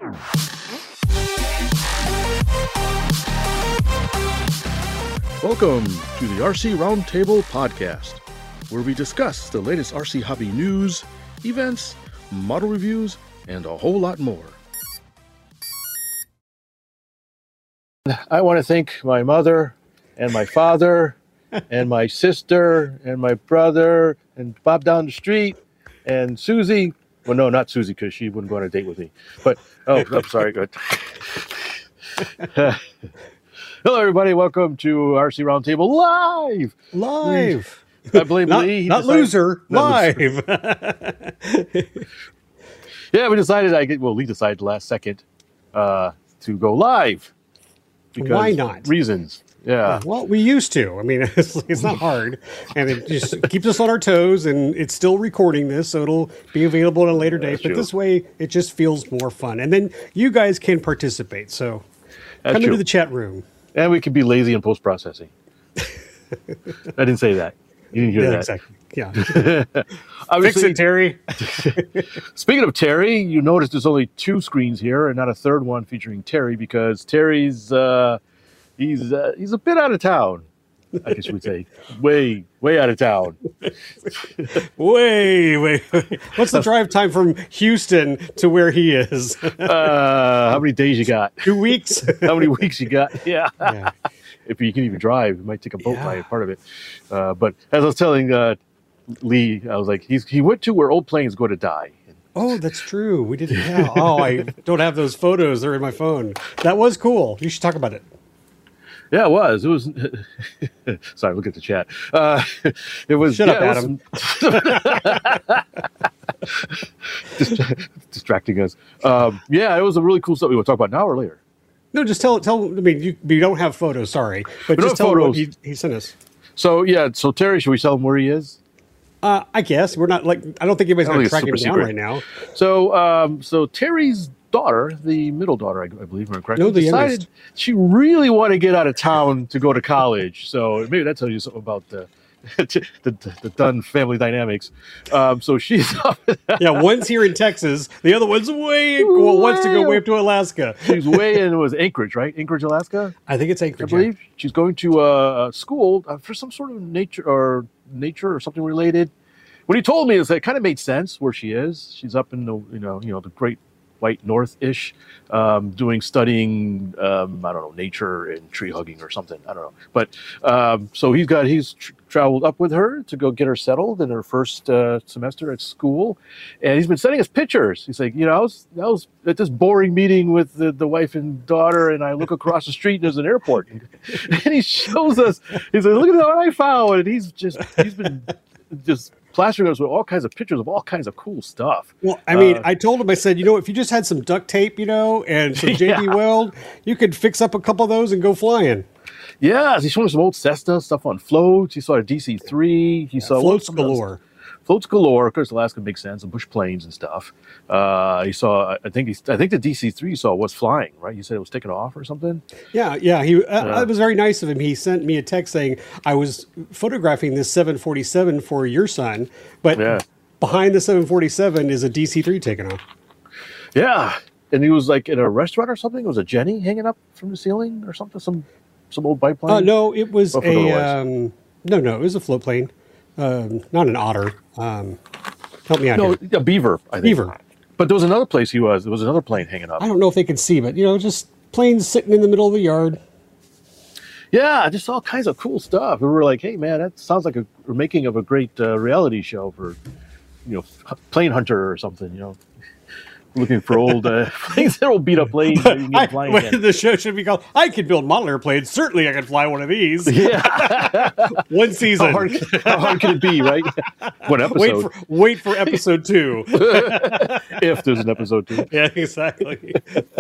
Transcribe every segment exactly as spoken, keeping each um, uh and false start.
Welcome to the R C Roundtable Podcast, where we discuss the latest R C hobby news, events, model reviews, and a whole lot more. I want to thank my mother and my father and my sister and my brother and Bob down the street and Susie. Well, no, not Susie, because she wouldn't go on a date with me. But, oh, I'm sorry. Good. Hello, everybody. Welcome to R C Roundtable Live. Live. I blame not, Lee. He not decided, loser. Not live. loser. Yeah, we decided. I get well. Lee decided last second uh, to go live. Because Why not? Reasons. Yeah. Well, we used to. I mean, it's, it's not hard, and it just keeps us on our toes. And it's still recording this, so it'll be available at a later date. That's But true. this way, it just feels more fun. And then you guys can participate. So That's come true. into the chat room. And we can be lazy in post processing. I didn't say that. You didn't hear Yeah, that. exactly. Yeah. Fix Obviously, it, Terry. speaking of Terry, you notice there's only two screens here and not a third one featuring Terry because Terry's uh, he's uh, he's a bit out of town. I guess you would say way way out of town. Wait, wait. What's the drive time from Houston to where he is? Uh, how many days you got? Two weeks. How many weeks you got? Yeah. Yeah. If you can even drive, you might take a boat Yeah. ride, part of it. Uh, but as I was telling uh, Lee, I was like, he's, he went to where old planes go to die. Oh, that's true. We didn't. Yeah. Oh, I don't have those photos. They're in my phone. That was cool. You should talk about it. Yeah, it was. It was. Sorry, look at the chat. Uh, it was. Shut up, yeah, Adam. Dist- distracting us. Um, yeah, it was a really cool stuff. We want to talk about now or later. No, just tell. Tell. I mean, you, we don't have photos. Sorry, but We don't just have tell him what photos. he, he sent us. So yeah, so Terry, should we tell him where he is? Uh, I guess we're not like. I don't think anybody's I going don't to think track him it's down super right now. So, um, so Terry's daughter, the middle daughter, I, I believe, am I correct? No, the decided youngest. she really wanted to get out of town to go to college. So maybe that tells you something about the the, the, the Dunn family dynamics. Um, so she's up. Yeah, one's here in Texas. The other one's way. Well, wants to go way up to Alaska. She's way in. It was Anchorage, right? Anchorage, Alaska. I think it's I Anchorage. believe she's going to uh, a school uh, for some sort of nature or nature or something related. What he told me is that it kind of made sense where she is. She's up in the you know you know the Great White North-ish, um, doing studying um, I don't know nature and tree hugging or something. I don't know. But um, so he's got he's tr- traveled up with her to go get her settled in her first uh, semester at school, and he's been sending us pictures. He's like, you know, I was I was at this boring meeting with the, the wife and daughter, and I look across the street and there's an airport, and he shows us. He's like, look at what I found, and he's just he's been just plastering us with all kinds of pictures of all kinds of cool stuff. Well, I mean, Uh, I told him, I said, you know, if you just had some duct tape, you know, and some J B Yeah. Weld, you could fix up a couple of those and go flying. Yeah, he showed us some old Cessna stuff on floats. He saw a D C three. He saw Floats something else. galore. Floats galore. Of course, Alaska makes sense, and bush planes and stuff. Uh, he saw. I think. He, I think the D C three you saw was flying. Right? You said it was taking off or something. Yeah, yeah. He uh, Yeah. it was very nice of him. He sent me a text saying I was photographing this seven forty-seven for your son, but Yeah. behind the seven forty-seven is a D C three taking off. Yeah, and he was like in a restaurant or something. It was a Jenny hanging up from the ceiling or something. Some some old biplane. Uh, no, it was I forgot what a it was. um, no, no. It was a float plane, um, not an otter. Um, help me out no, here. a beaver. I think. Beaver. But there was another place he was. There was another plane hanging up. I don't know if they could see, but you know, just planes sitting in the middle of the yard. Yeah, just all kinds of cool stuff. And we were like, hey, man, that sounds like a making of a great uh, reality show for, you know, plane hunter or something, you know, looking for old uh, planes that will beat up planes. that you can I, get flying well, again. the show should be called "I Could Build Model Airplanes." Certainly, I could fly one of these. Yeah. One season. how, hard, how hard can it be, right? One episode. Wait for wait for episode two. If there's an episode two. Yeah, exactly.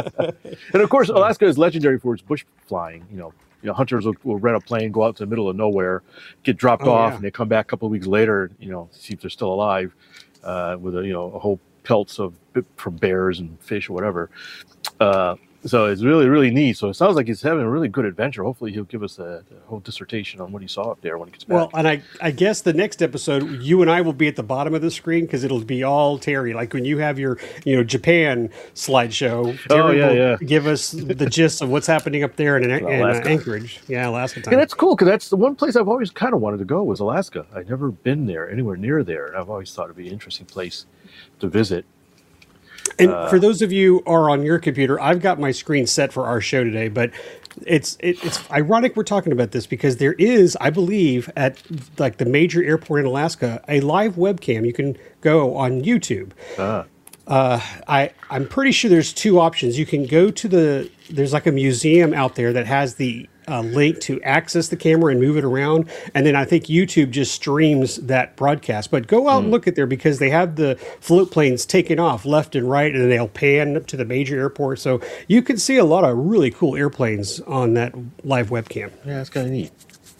And of course, Alaska is legendary for its bush flying. You know, you know, hunters will, will rent a plane, go out to the middle of nowhere, get dropped Oh, off, yeah. and they come back a couple of weeks later. You know, to see if they're still alive, uh, with a you know a whole pelts of from bears and fish or whatever. Uh, So it's really, really neat. So it sounds like he's having a really good adventure. Hopefully he'll give us a, a whole dissertation on what he saw up there when he gets back. Well, and I, I guess the next episode, you and I will be at the bottom of the screen because it'll be all Terry. Like when you have your, you know, Japan slideshow, Terry Oh, yeah, will yeah. give us the gist of what's happening up there in, in, in uh, Alaska. Anchorage. Yeah, Alaska time. Yeah, that's cool because that's the one place I've always kind of wanted to go was Alaska. I've never been there, anywhere near there. And I've always thought it'd be an interesting place to visit. And Uh, for those of you who are on your computer, I've got my screen set for our show today, but it's it, it's ironic we're talking about this because there is, I believe, at like the major airport in Alaska, a live webcam you can go on YouTube. Ah. Uh, I I'm pretty sure there's two options. You can go to the there's like a museum out there that has the uh, link to access the camera and move it around, and then I think YouTube just streams that broadcast. But go out and look at there because they have the float planes taking off left and right, and they'll pan to the major airport, so you can see a lot of really cool airplanes on that live webcam. Yeah, that's kind of neat.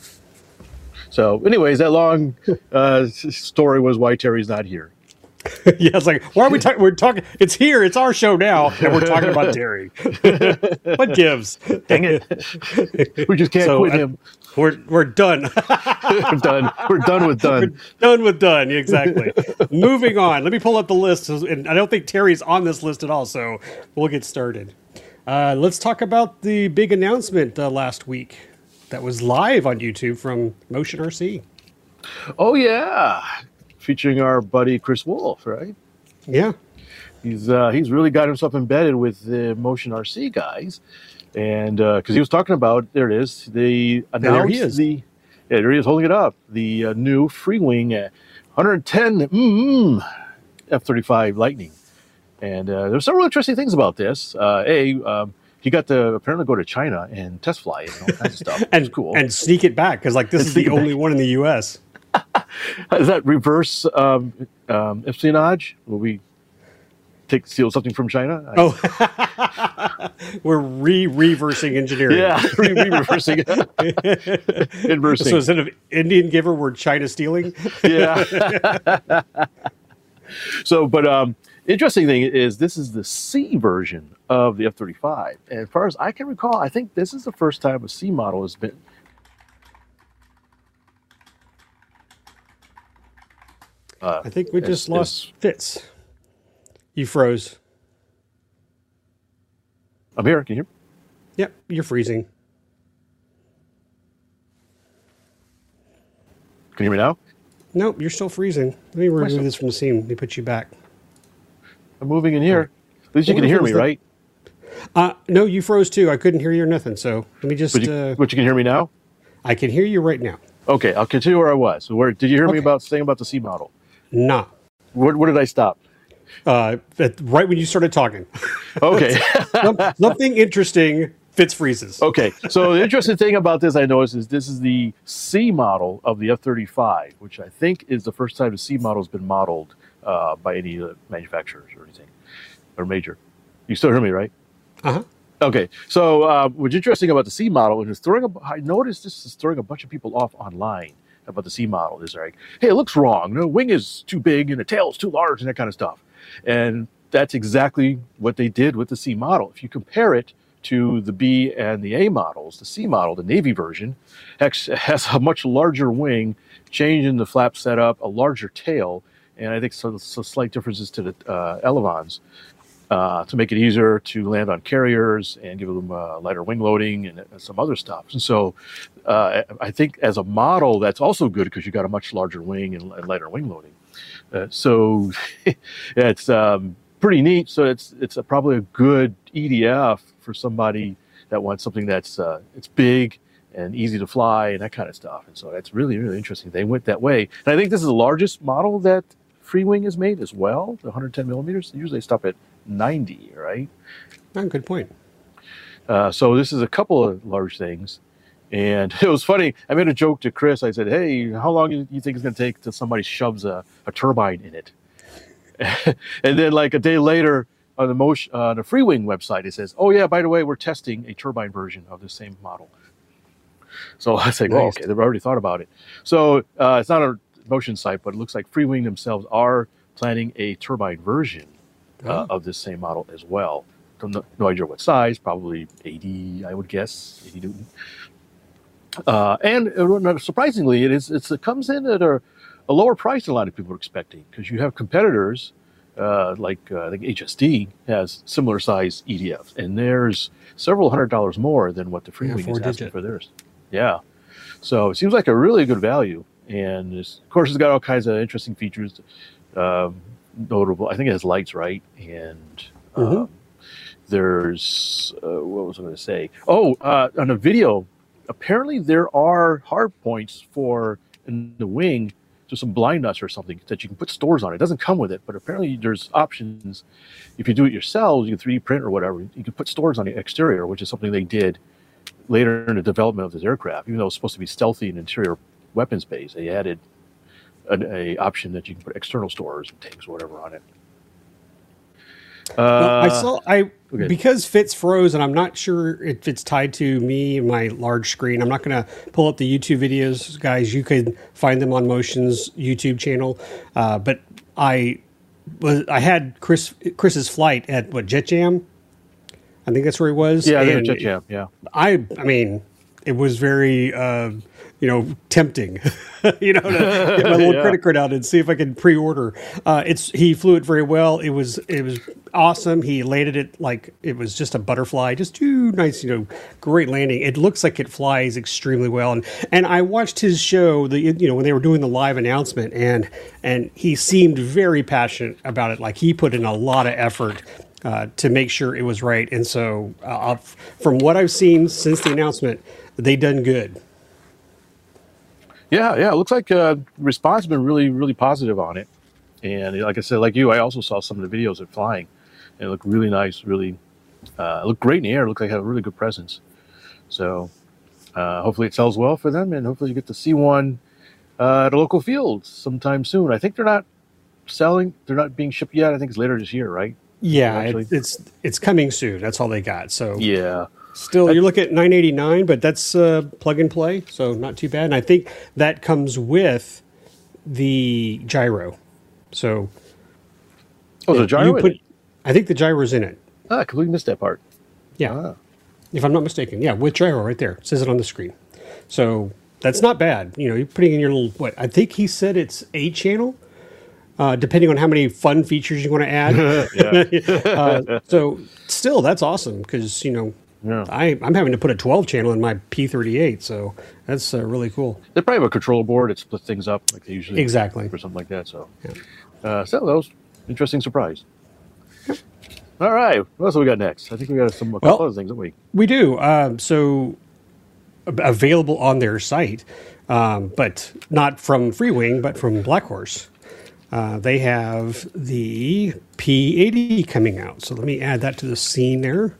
So, anyways, that long uh, s- story was why Terry's not here. Yeah, it's like, why are we talking? We're talking. It's here. It's our show now, and we're talking about Terry. What gives? Dang it. We just can't So, quit uh, him. We're we're done. We're done. We're done with done. Done with done. Exactly. Moving on. Let me pull up the list, and I don't think Terry's on this list at all. So we'll get started. Uh, let's talk about the big announcement uh, last week that was live on YouTube from Motion R C. Oh, yeah. Featuring our buddy Chris Wolf, right? Yeah. He's uh, he's really got himself embedded with the Motion R C guys. And because uh, he was talking about, there it is, they announced there he is. the, yeah, there he is holding it up, the uh, new Freewing uh, one ten mm, F thirty-five Lightning. And uh, there's several interesting things about this. Uh, a, um, he got to apparently go to China and test fly it and all kinds of stuff. And It's cool. and sneak it back because like this And is sneak the it back. only one in the U S. Is that reverse um, um, espionage? Will we take steal something from China? I- Oh, we're re-reversing engineering. yeah, re- re- reversing, inversing. So instead of Indian giver, we're China stealing. Yeah. So, but um, interesting thing is this is the C version of the F thirty-five. And as far as I can recall, I think this is the first time a C model has been. Uh, I think we is- just is- lost Fitz. You froze. I'm here. Can you hear me? Yep, you're freezing. Can you hear me now? Nope, you're still freezing. Let me remove so- this from the scene. Let me put you back. I'm moving in here. At least you can wonder if hear it was me, the- right? Uh, no, you froze too. I couldn't hear you or nothing. So let me just. But you, uh, but you can hear me now? I can hear you right now. Okay, I'll continue where I was. So where did you hear me Okay. about saying about the C model? Nah. Where, where did I stop? Uh, at, right when you started talking. Okay. Some- Something interesting. Fitz freezes. Okay, so the interesting thing about this I noticed is this is the C model of the F thirty-five, which I think is the first time the C model has been modeled uh, by any uh, manufacturers or anything, or major. You still hear me, right? Uh huh. Okay, so uh, what's interesting about the C model is throwing. A, I noticed this is throwing a bunch of people off online about the C model. Is like, hey, it looks wrong. The wing is too big and the tail is too large and that kind of stuff. And that's exactly what they did with the C model. If you compare it to the B and the A models, the C model, the Navy version, ex- has a much larger wing, change in the flap setup, a larger tail, and I think some, some slight differences to the uh, elevons uh, to make it easier to land on carriers and give them uh, lighter wing loading and, and some other stuff. And so uh, I think as a model, that's also good because you got a much larger wing and, and lighter wing loading. Uh, so it's um, pretty neat. So it's it's a, probably a good E D F for somebody that wants something that's uh, it's big and easy to fly and that kind of stuff. And so that's really, really interesting. They went that way. And I think this is the largest model that Freewing has made as well, the one ten millimeters. Usually they stop at ninety, right? Oh, good point. Uh, so this is a couple of large things. And it was funny. I made a joke to Chris. I said, hey, how long do you think it's going to take till somebody shoves a, a turbine in it? And then like a day later on the motion, uh, on the Freewing website, it says, oh, yeah, by the way, we're testing a turbine version of the same model. So I was like, oh, Nice. okay, they've already thought about it. So uh, it's not a motion site, but it looks like Freewing themselves are planning a turbine version uh, Oh. of this same model as well. don't know, no idea what size, probably eighty, I would guess, eighty Newton. Uh, and uh, surprisingly, it is it's, it comes in at a, a lower price than a lot of people are expecting, because you have competitors uh, like uh, I think H S D has similar size E D Fs, and there's several hundred dollars more than what the Freewing yeah, is asking digit. for theirs. Yeah, so it seems like a really good value, and it's, of course it's got all kinds of interesting features. Um, notable, I think it has lights, right? And um, Mm-hmm. there's uh, what was I going to say? Oh, uh, on a video. Apparently, there are hard points for in the wing, just some blind nuts or something that you can put stores on. It doesn't come with it, but apparently there's options. If you do it yourselves, you can three D print or whatever. You can put stores on the exterior, which is something they did later in the development of this aircraft. Even though it was supposed to be stealthy and interior weapons base, they added an a option that you can put external stores and tanks or whatever on it. Uh, Well, I saw I okay. because Fitz froze, and I'm not sure if it's tied to me and my large screen. I'm not going to pull up the YouTube videos, guys. You can find them on Motion's YouTube channel. Uh, but I was I had Chris Chris's flight at what Jet Jam. I think that's where he was. Yeah, and Jet Jam. Yeah. I I mean, it was very uh, you know tempting, you know, to get my little Yeah. credit card out and see if I could pre-order. Uh, it's he flew it very well. It was it was awesome. He landed it like it was just a butterfly, just too nice, you know, great landing. It looks like it flies extremely well. And and I watched his show, the you know when they were doing the live announcement, and and he seemed very passionate about it. Like he put in a lot of effort. Uh, to make sure it was right. And so uh, from what I've seen since the announcement, they done good. Yeah, yeah. It looks like uh, the response has been really, really positive on it. And like I said, like you, I also saw some of the videos of flying, and it looked really nice. Really, uh, it looked great in the air. It looked like it had a really good presence. So uh, hopefully it sells well for them, and hopefully you get to see one uh, at a local field sometime soon. I think they're not selling; they're not being shipped yet. I think it's later this year, right? Yeah, Actually. it, it's it's coming soon. That's all they got. So Yeah. still, you're looking at nine eighty-nine, but that's uh, plug and play, so not too bad. And I think that comes with the gyro. So Oh, the gyro. you in put, it? I think the gyro's in it. Ah, I completely missed that part. Yeah, Ah. if I'm not mistaken. Yeah, with gyro right there. It says it on the screen. So that's not bad. You know, you're putting in your little what? I think he said it's eight channel. Uh, depending on how many fun features you want to add. uh, so still, that's awesome because, you know, Yeah. I, I'm having to put a twelve channel in my P thirty-eight. So that's uh, really cool. They probably have a controller board that splits things up like they usually Exactly. do or something like that. So, uh, so that was interesting surprise. All right, what else have we got next? I think we got some a couple Well- other things, don't we? We do. Um, so ab- available on their site, um, but not from Freewing, but from Black Horse. Uh, they have the P eighty coming out. So let me add that to the scene there.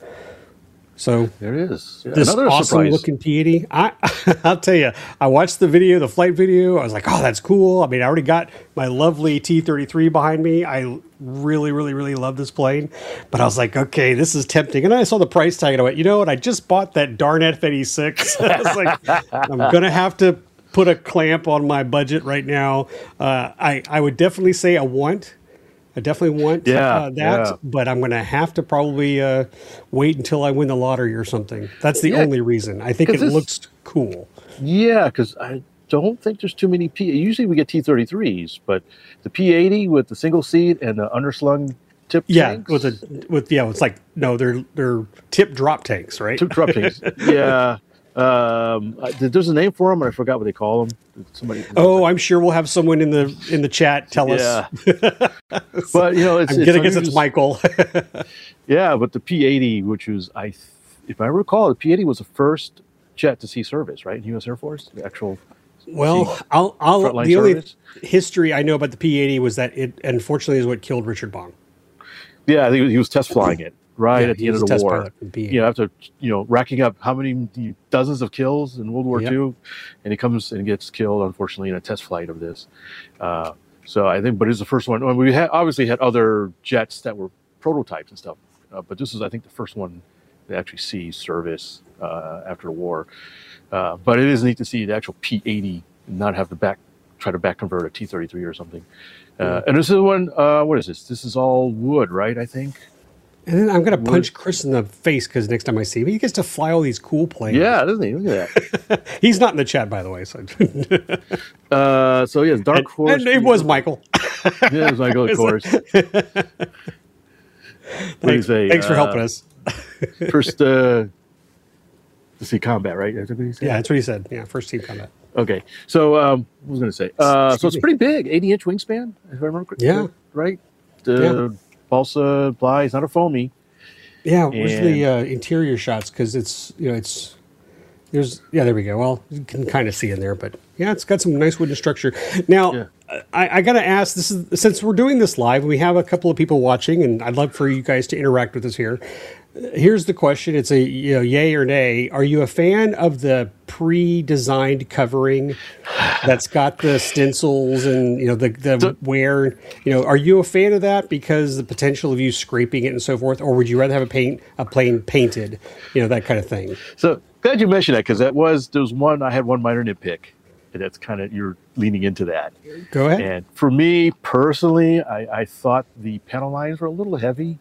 So There it is. Yeah, this another awesome surprise. looking P eighty. I, I'll tell you, I watched the video, the flight video. I was like, oh, that's cool. I mean, I already got my lovely T thirty-three behind me. I really, really, really love this plane. But I was like, okay, this is tempting. And I saw the price tag and I went, you know what? I just bought that darn F eighty-six. I was like, I'm going to have to put a clamp on my budget right now. Uh, I, I would definitely say I want. I definitely want Yeah, uh, that, yeah. but I'm going to have to probably uh, wait until I win the lottery or something. That's the Yeah, only reason. I think it 'cause this- looks cool. Yeah, because I don't think there's too many P. Usually we get T thirty-threes, but the P eighty with the single seat and the underslung tip Yeah, tanks, with a with yeah, it's like no, they're they're tip drop tanks, right? two drop tanks. Yeah. Um, I- there's a name for them, and I forgot what they call them. Somebody. Oh, I'm sure we'll have someone in the in the chat tell us. Yeah. But you know, it's, I'm it's gonna guess it's unusual- Michael. Yeah, but the P eighty, which was I, th- if I recall, the P eighty was the first jet to see service, right? In U S Air Force, the actual. Well, see I'll I'll frontline the only service? history I know about the P eighty was that it unfortunately is what killed Richard Bong. Yeah, I think he was test flying it right Yeah, at the he end was of a the test war. pilot for P eighty. You know, after you know racking up how many dozens of kills in World War Yep. Two, and he comes and gets killed unfortunately in a test flight of this. Uh, so I think, but it's the first one. Well, we had obviously had other jets that were prototypes and stuff, uh, but this is I think the first one that actually sees service uh, after the war. Uh, but it is neat to see the actual P eighty not have the back try to back convert a T thirty-three or something. Uh, and this is one. Uh, what is this? This is all wood, right? I think. And then I'm going to punch Chris in the face because next time I see him, he gets to fly all these cool planes. Yeah, doesn't he? Look at that. He's not in the chat, by the way. So, uh, so yeah, Dark and, Horse. And it was Michael. Yeah, it was Michael, of course. What do you say? Thanks for uh, helping us. First, uh, let's see, combat, right? That's what he said? Yeah, that's what he said. Yeah, first team combat. Okay, so um, what was I going to say? Uh, so it's pretty big, eighty inch wingspan, if I remember correctly. Yeah. Right? The Yeah. balsa ply is not a foamy. Yeah, where's And- the uh, interior shots? Because it's, you know, it's, there's, yeah, there we go. Well, you can kind of see in there, but yeah, it's got some nice wooden structure. Now, Yeah. I, I got to ask, this is, since we're doing this live, we have a couple of people watching, and I'd love for you guys to interact with us here. Here's the question. It's a, you know, yay or nay. Are you a fan of the pre-designed covering that's got the stencils and, you know, the, the wear? You know, are you a fan of that because the potential of you scraping it and so forth? Or would you rather have a paint, a plane painted, you know, that kind of thing? So glad you mentioned that because that was, there was one, I had one minor nitpick. And that's kind of, you're leaning into that. Go ahead. And for me personally, I, I thought the panel lines were a little heavy.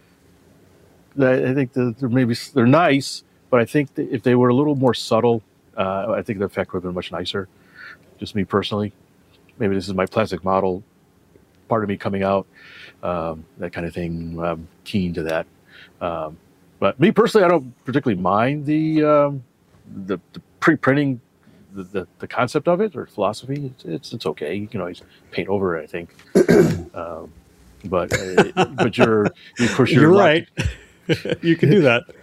I I think that they're maybe they're nice, but I think that if they were a little more subtle, uh, I think the effect would have been much nicer. Just me personally. Maybe this is my plastic model, part of me coming out, um, that kind of thing. I'm keen to that. Um, but me personally, I don't particularly mind the um, the, the pre-printing. The, the, the concept of it or philosophy, it's, it's it's okay. You can always paint over it, I think. um, but uh, but you're of course you're, You're locked- right. You can do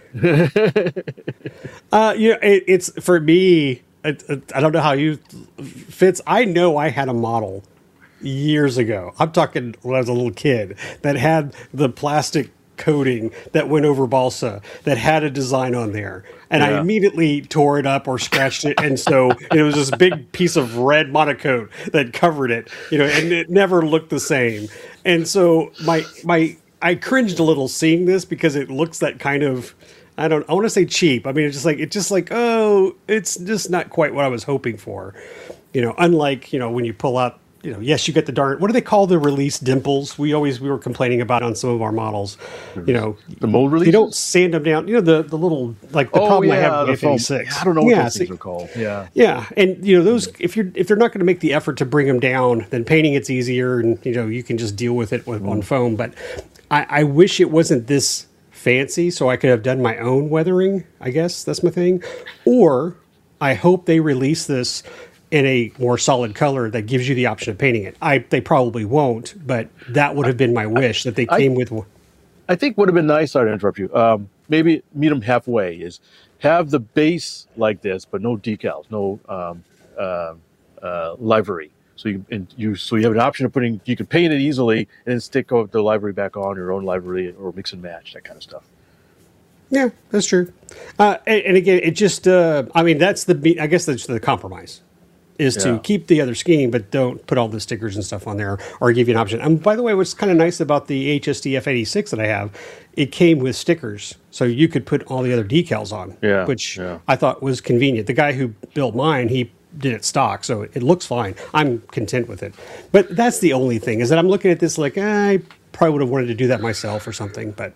that. uh, you know, it, it's for me. It, it, I don't know how you fits. I know I had a model years ago. I'm talking when I was a little kid that had the plastic coating that went over balsa that had a design on there, and I Yeah. immediately tore it up or scratched it, and so it was this big piece of red monocoat that covered it, you know, and it never looked the same. And so my my I cringed a little seeing this because it looks that kind of, I don't I want to say cheap. I mean, it's just like it's just like oh, it's just not quite what I was hoping for, you know. Unlike, you know, when you pull out, you know, yes, you get the darn, what do they call the release dimples? We always, we were complaining about on some of our models, you know, The mold releases? you don't sand them down, you know, the, the little, like the Oh, problem I yeah, have the with foam. F eighty-six. I don't know what yeah, those so- things are called. Yeah. yeah, and you know those, if you're if they're not going to make the effort to bring them down, then painting it's easier, and you know you can just deal with it with, on foam. But I, I wish it wasn't this fancy, so I could have done my own weathering. I guess that's my thing. Or I hope they release this in a more solid color that gives you the option of painting it. I they probably won't, but that would have been my wish that they I- came with. I think would have been nice. Sorry to interrupt you. Um, maybe meet them halfway. Is have the base like this, but no decals, no um, uh, uh, livery. So you and you so you have an option of putting. You can paint it easily and then stick the livery back on your own livery or mix and match that kind of stuff. Yeah, that's true. Uh, and, and again, it just, uh, I mean, that's the, I guess that's the compromise is to Yeah. keep the other scheme, but don't put all the stickers and stuff on there or give you an option. And by the way, what's kind of nice about the H S D F eighty-six that I have, it came with stickers. So you could put all the other decals on, Yeah, which yeah. I thought was convenient. The guy who built mine, he did it stock, so it looks fine. I'm content with it. But that's the only thing is that I'm looking at this like, eh, I probably would have wanted to do that myself or something, but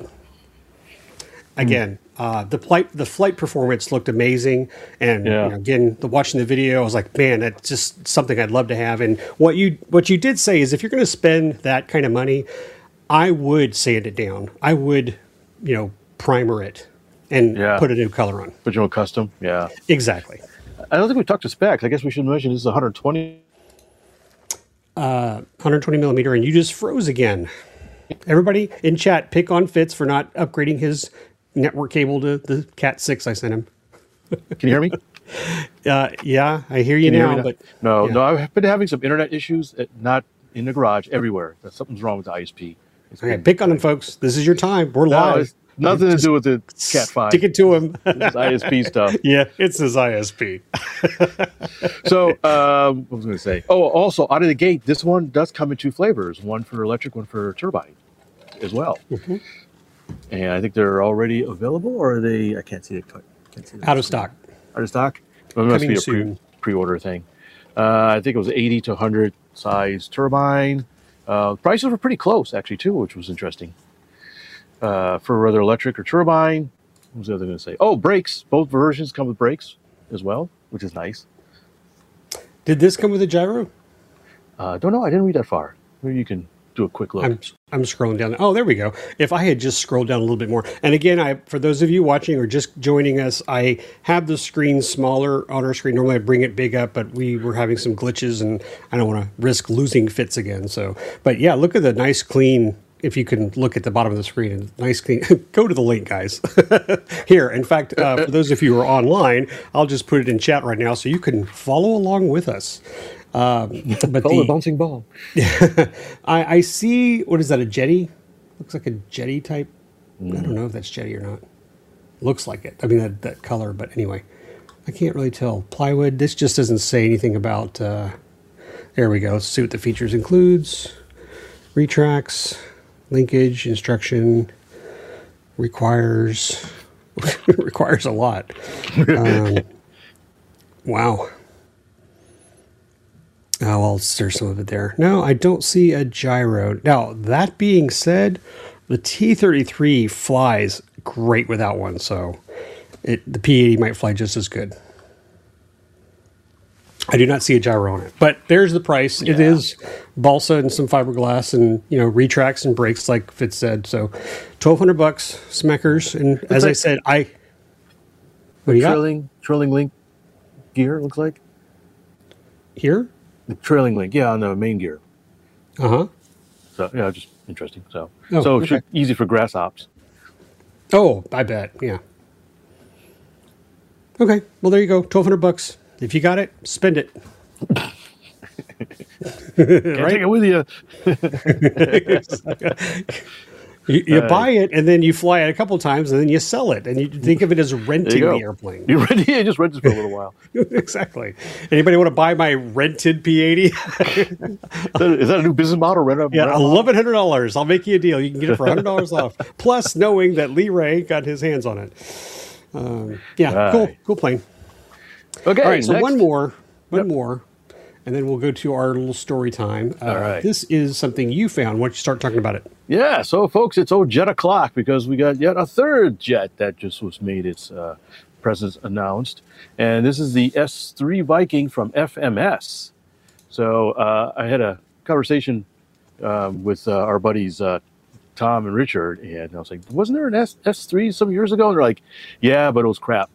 again, uh, the flight the flight performance looked amazing, and Yeah. you know, again, the watching the video, I was like, man, that's just something I'd love to have. And what you what you did say is, if you're going to spend that kind of money, I would sand it down. I would, you know, primer it and Yeah. put a new color on. But you know, custom. Yeah. Exactly. I don't think we talked to specs. I guess we should mention this is one hundred twenty. one hundred twenty millimeter, and you just froze again. Everybody in chat, pick on Fitz for not upgrading his network cable to the Cat six I sent him. Can you hear me? Uh, yeah, I hear you Can you hear now, me but no, yeah. no. I've been having some internet issues, at, not in the garage, everywhere. Something's wrong with the I S P. It's Okay, been- pick on him, folks. This is your time. We're No, live. it's nothing to do with the Cat five. Stick it to him. It's I S P stuff. Yeah, it's his I S P. So, um, what was I going to say? Oh, also, out of the gate, this one does come in two flavors, one for electric, one for turbine as well. Mm-hmm. And I think they're already available, or are they, I can't see it. Can't see it. Out of stock. Out of stock? Well, it must Coming be a soon. pre, pre-order thing. Uh, I think it was eighty to one hundred size turbine. Uh, prices were pretty close, actually, too, which was interesting. uh, for whether electric or turbine. What was the other going to say? Oh, brakes. Both versions come with brakes as well, which is nice. Did this come with a gyro? Uh, don't know. I didn't read that far. Maybe you can do a quick look. I'm I'm scrolling down. Oh, there we go. If I had just scrolled down a little bit more, and again, I for those of you watching or just joining us, I have the screen smaller on our screen. Normally, I bring it big up, but we were having some glitches, and I don't want to risk losing fits again. So, but yeah, look at the nice clean. If you can look at the bottom of the screen and nice clean, go to the link, guys. Here, in fact, uh, for those of you who are online, I'll just put it in chat right now so you can follow along with us. Um, but Follow the, the bouncing ball. I, I see, what is that, a jetty? Looks like a jetty type. Mm. I don't know if that's jetty or not. Looks like it. I mean, that, that color, but anyway, I can't really tell. Plywood, this just doesn't say anything about, uh, there we go. Let's see what the features includes. Retracts, linkage, instruction, requires, requires a lot. Um, wow. Oh, well, there's some of it there. No, I don't see a gyro. Now, that being said, the T thirty-three flies great without one, so it, the P eighty might fly just as good. I do not see a gyro on it, but there's the price. Yeah. It is balsa and some fiberglass and, you know, retracts and brakes, like Fitz said. So twelve hundred bucks, Smeckers. And it's as like I said, I... What do you trailing, got? Trailing link gear, looks like. Here? The trailing link, yeah, on the main gear. Uh huh. So yeah, just interesting. So oh, so okay. Easy for grass ops. Oh, I bet. Yeah. Okay. Well, there you go. Twelve hundred bucks. If you got it, spend it. Can't right? take it with you. You, you uh, buy it and then you fly it a couple times and then you sell it and you think of it as renting the airplane. You rent, yeah, just rent it for a little while. Exactly. Anybody want to buy my rented P eighty? Is that, is that a new business model? Rent a, yeah, eleven hundred dollars. I'll make you a deal. You can get it for one hundred dollars off. Plus, knowing that Lee Ray got his hands on it. Um, yeah, right. cool, cool plane. Okay. All right. So next. one more, one yep. more. And then we'll go to our little story time. Uh, All right. This is something you found. Why don't you start talking about it? Yeah. So, folks, it's old jet o'clock because we got yet a third jet that just was made its uh, presence announced. And this is the S three Viking from F M S. So uh, I had a conversation um, with uh, our buddies uh, Tom and Richard, and I was like, wasn't there an S- S3 some years ago? And they're like, yeah, but it was crap.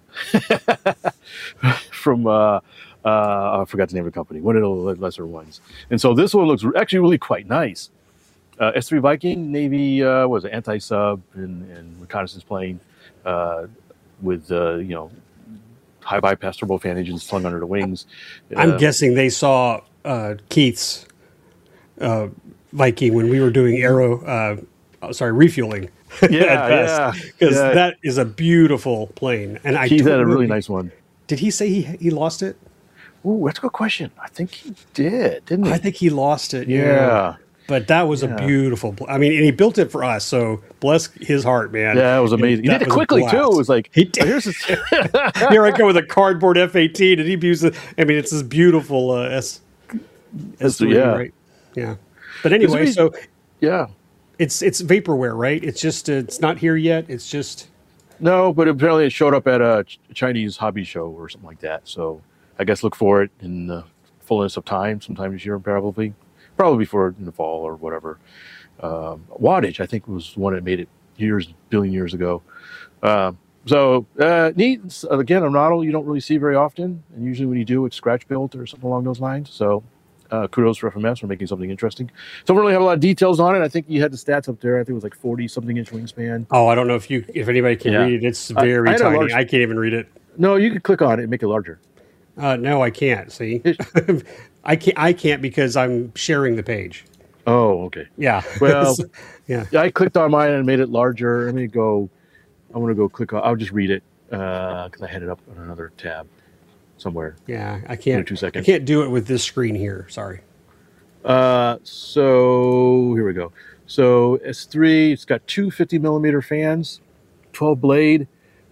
From... Uh, Uh, I forgot the name of the company, one of the lesser ones. And so this one looks actually really quite nice. Uh, S three Viking, Navy, uh, was an anti-sub and, and reconnaissance plane uh, with, uh, you know, high bypass turbofan engines slung under the wings. I'm uh, guessing guessing they saw uh, Keith's uh, Viking when we were doing aero, uh, oh, sorry, refueling. Yeah, yeah. Because yeah. that is a beautiful plane. And I Keith had a really know, nice one. Did he say he, he lost it? Ooh, that's a good question. I think he did, didn't he? I think he lost it. Yeah. yeah. But that was yeah. a beautiful, I mean, and he built it for us. So bless his heart, man. Yeah, it was amazing. He did it quickly too. It was like, he did. Oh, here's this. Here I go with a cardboard F eighteen and he used it. I mean, it's this beautiful uh, S. S three, yeah. right? Yeah. But anyway, be, so yeah, it's it's vaporware, right? It's just uh, it's not here yet. It's just no, but apparently it showed up at a Chinese hobby show or something like that. So I guess look for it in the fullness of time, sometime this year, probably, probably before in the fall or whatever. Um, Wattage, I think, was one that made it years, billion years ago. Uh, so uh, neat. Again, a model you don't really see very often, and usually when you do, it's scratch built or something along those lines. So uh, kudos for F M S for making something interesting. Don't really have a lot of details on it. I think you had the stats up there. I think it was like forty something inch wingspan. Oh, I don't know if you if anybody can yeah. read it. It's very I, I tiny. Large, I can't even read it. No, you can click on it and make it larger. Uh, no, I can't. See, I can't. I can't because I'm sharing the page. Oh, okay. Yeah. Well, yeah. yeah. I clicked on mine and made it larger. Let me go. I want to go click on. I'll just read it because uh, I had it up on another tab somewhere. Yeah, I can't. Two seconds. I can't do it with this screen here. Sorry. Uh, so here we go. So S three, it's got two fifty millimeter fans, twelve blade.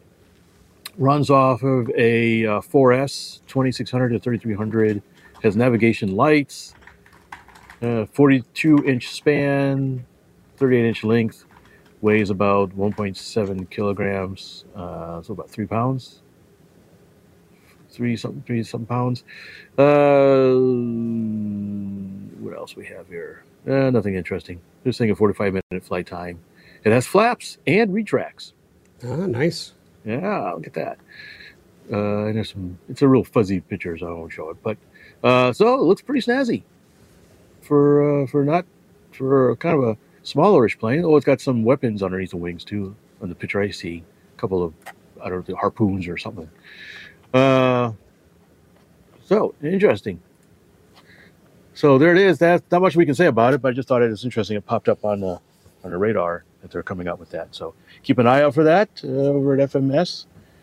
Runs off of a uh, four S, twenty-six hundred to thirty-three hundred. Has navigation lights, uh, forty-two inch span, thirty-eight inch length. weighs about one point seven kilograms, uh, so about three pounds, three something, three some pounds. Uh, what else we have here? Uh, nothing interesting. Just saying a forty-five minute flight time. It has flaps and retracts. Ah, nice. Yeah, look at that. Uh, and there's some. It's a real fuzzy picture, so I won't show it. But uh, so it looks pretty snazzy for uh, for not for kind of a smallerish plane. Oh, it's got some weapons underneath the wings too. On the picture I see, a couple of I don't know, harpoons or something. Uh, so interesting. So there it is. That's not much we can say about it, but I just thought it was interesting. It popped up on the on the radar that they're coming out with that. So keep an eye out for that uh, over at F M S.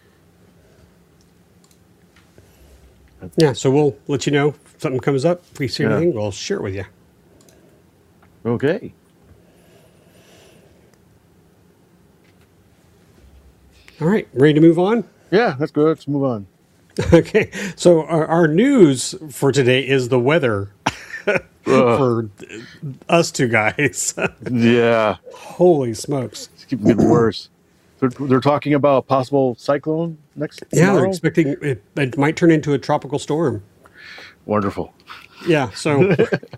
Yeah, so we'll let you know if something comes up. If we see Yeah. anything, we'll share it with you. Okay. All right, ready to move on? Yeah, that's good. Let's move on. Okay, so our, our news for today is the weather for us two guys. Yeah, Holy smokes. it's keeping getting worse. They're, they're talking about a possible cyclone next Yeah, they're tomorrow? expecting it, it might turn into a tropical storm. Wonderful. Yeah, so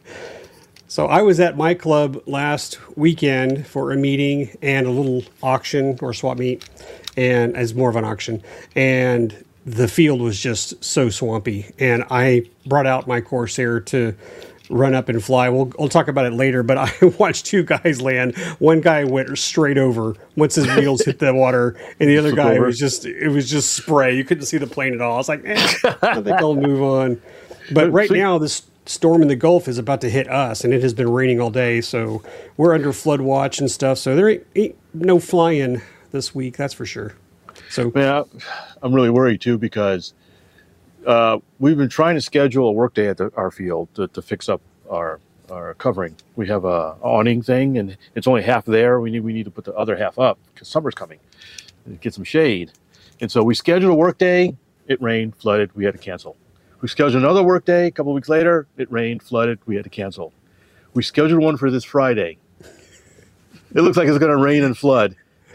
so I was at my club last weekend for a meeting and a little auction or swap meet, and as more of an auction, and the field was just so swampy, and I brought out my Corsair to run up and fly. We'll, we'll talk about it later, but I watched two guys land. One guy went straight over once his wheels hit the water, and the other Took guy over. was just, it was just spray. You couldn't see the plane at all. I was like, eh, I think I'll move on. But right Sweet. now, this storm in the Gulf is about to hit us, and it has been raining all day, so we're under flood watch and stuff. So there ain't, ain't no flying this week, that's for sure. So Yeah, I'm really worried too because uh, we've been trying to schedule a workday at the, our field to, to fix up our our covering. We have a awning thing, and it's only half there. We need we need to put the other half up because summer's coming and get some shade. And so we scheduled a workday. It rained, flooded. We had to cancel. We scheduled another workday. A couple of weeks later, it rained, flooded. We had to cancel. We scheduled one for this Friday. It looks like it's going to rain and flood.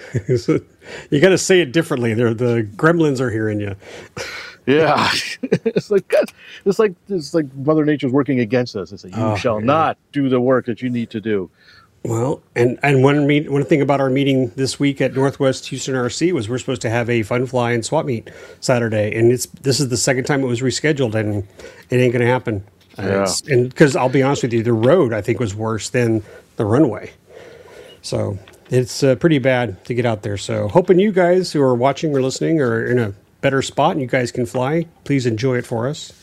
you got to say it differently. They're, the gremlins are hearing you. Yeah, it's like God, it's like it's like Mother Nature's working against us. It's like you Oh, shall yeah. not do the work that you need to do. Well, and and one meet, one thing about our meeting this week at Northwest Houston R C was we're supposed to have a fun fly and swap meet Saturday, and it's this is the second time it was rescheduled, and it ain't going to happen. Uh, Yeah. it's- and because I'll be honest with you, the road I think was worse than the runway, so it's uh, pretty bad to get out there. So hoping you guys who are watching or listening are in a better spot and you guys can fly. Please enjoy it for us.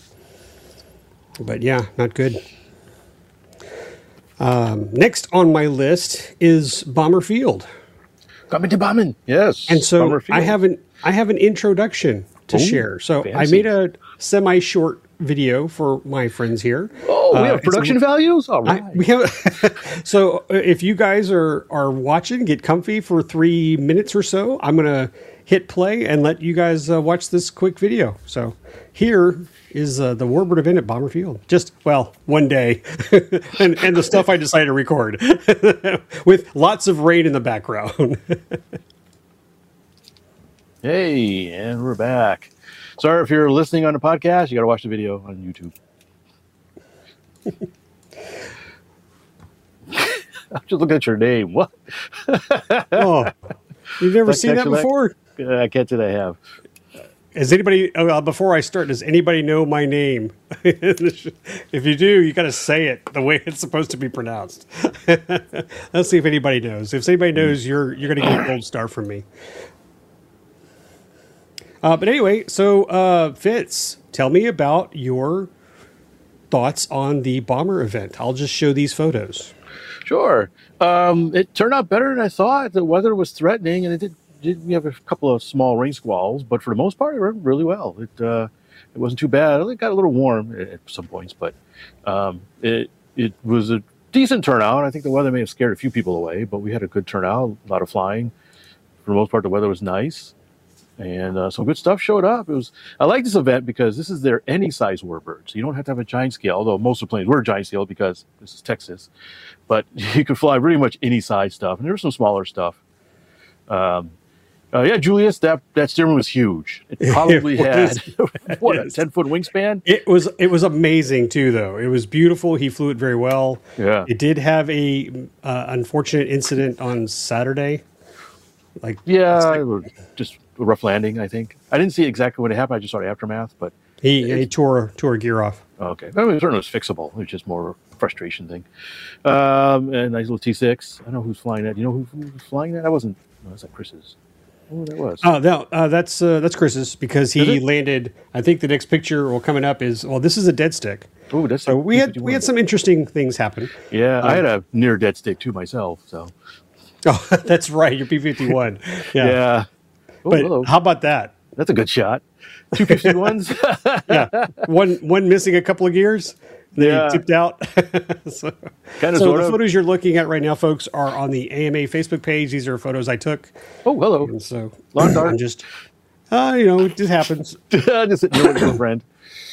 But yeah, not good. Um, next on my list is Bomber Field. Coming to bombing, yes. And so Bomber Field. I have an I have an introduction to Ooh, share. So I fancy. made a semi short video for my friends here. Oh, we Uh, have it's a- production values. All right. I, we have so uh, if you guys are are watching, get comfy for three minutes or so. I'm gonna hit play and let you guys uh, watch this quick video. So here is uh, the Warbird event at Bomber Field. Just well, one day, and and the stuff I decided to record with lots of rain in the background. Hey, and we're back. Sorry if you're listening on the podcast. You got to watch the video on YouTube. I'm just looking at your name. What? Oh, you've never Like seen that Dexter Lack? before? Uh, I can't say that I have. Has anybody, uh, before I start, does anybody know my name? If you do, you got to say it the way it's supposed to be pronounced. Let's see if anybody knows. If anybody knows, you're you're going to get a gold star from me. Uh, but anyway, so uh, Fitz, tell me about your thoughts on the bomber event. I'll just show these photos. Sure. Um, it turned out better than I thought. The weather was threatening, and it did. did we have a couple of small rain squalls, but for the most part, it went really well. It uh, it wasn't too bad. It got a little warm at some points, but um, it it was a decent turnout. I think the weather may have scared a few people away, but we had a good turnout. A lot of flying. For the most part, the weather was nice, and uh, some good stuff showed up. It was. I like this event because this is their any size warbird, so you don't have to have a giant scale. Although most of the planes were giant scale because this is Texas, but you could fly pretty much any size stuff, and there was some smaller stuff. Um, uh, yeah, Julius, that, that steering wheel was huge. It probably It had, was- what, a yes. ten-foot wingspan? It was it was amazing too, though. It was beautiful. He flew it very well. Yeah. It did have a uh, unfortunate incident on Saturday. Like Yeah, it was just a rough landing, I think. I didn't see exactly what happened. I just saw the aftermath, but he, he tore tore gear off. okay. I mean, it certainly was fixable. It was just more a frustration thing. Um, and nice little T six. I don't know who's flying that. You know who, who was flying that? I wasn't. No, that's not Chris's. Oh, that was. Oh, no, uh, that's uh, that's Chris's because Is he it? landed. I think the next picture well coming up is well, this is a dead stick. Oh, that's So we had we had some interesting things happen. Yeah, I had a near dead stick too myself. So Oh, that's right, your P fifty-one. Yeah, yeah. Oh, but hello. how about that? That's a good shot. Two fifty-ones. Yeah, one one missing a couple of gears. They Yeah. tipped out. so Kind of, so sort the of. photos you're looking at right now, folks, are on the A M A Facebook page. These are photos I took, Oh, hello. and so Lawn dart. I'm just, uh, you know, it just happens. Just sitting here with your friend.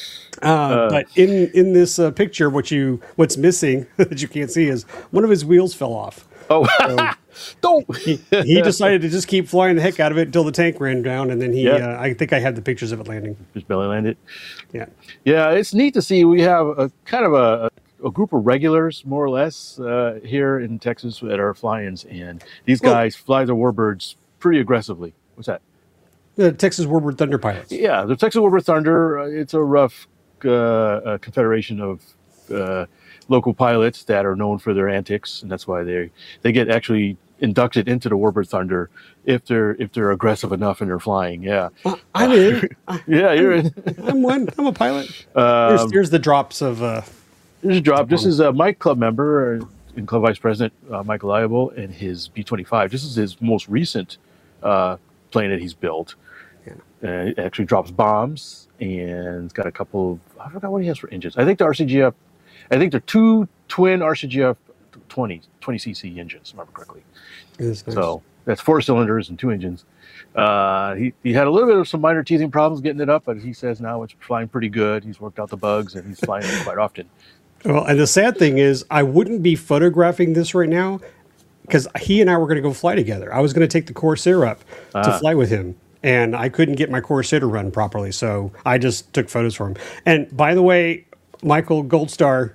Uh, but in in this uh, picture, what you what's missing that you can't see is one of his wheels fell off. Oh, don't. He, he decided to just keep flying the heck out of it until the tank ran down, and then he. Yeah. Uh, I think I had the pictures of it landing. Just belly landed. Yeah. Yeah, it's neat to see. We have a kind of a, a group of regulars, more or less, uh, here in Texas at our fly-ins, and these Well- guys fly their warbirds pretty aggressively. What's that? The Texas Warbird Thunder pilots. Yeah, the Texas Warbird Thunder. Uh, it's a rough uh, uh, confederation of uh, local pilots that are known for their antics, and that's why they they get actually inducted into the Warbird Thunder if they're if they're aggressive enough in their flying. Yeah, Uh, I'm in. I, yeah, you're in. I'm one. I'm a pilot. Um, Here's, here's the drops of. Uh, Here's a drop. This is a Mike Club member uh, and Club Vice President uh, Mike Liable and his B twenty-five. This is his most recent uh, plane that he's built. Uh, it actually drops bombs and it's got a couple of, I forgot what he has for engines. I think the R C G F, I think they're two twin R C G F twenty, twenty C C engines, if I remember correctly. is nice. So that's four cylinders and two engines. Uh, he, he had a little bit of some minor teething problems getting it up, but he says now it's flying pretty good. He's worked out the bugs and he's flying it quite often. Well, and the sad thing is, I wouldn't be photographing this right now because he and I were going to go fly together. I was going to take the Corsair up to Ah. fly with him, and I couldn't get my Corsair to run properly, so I just took photos for him. And by the way, Michael Goldstar,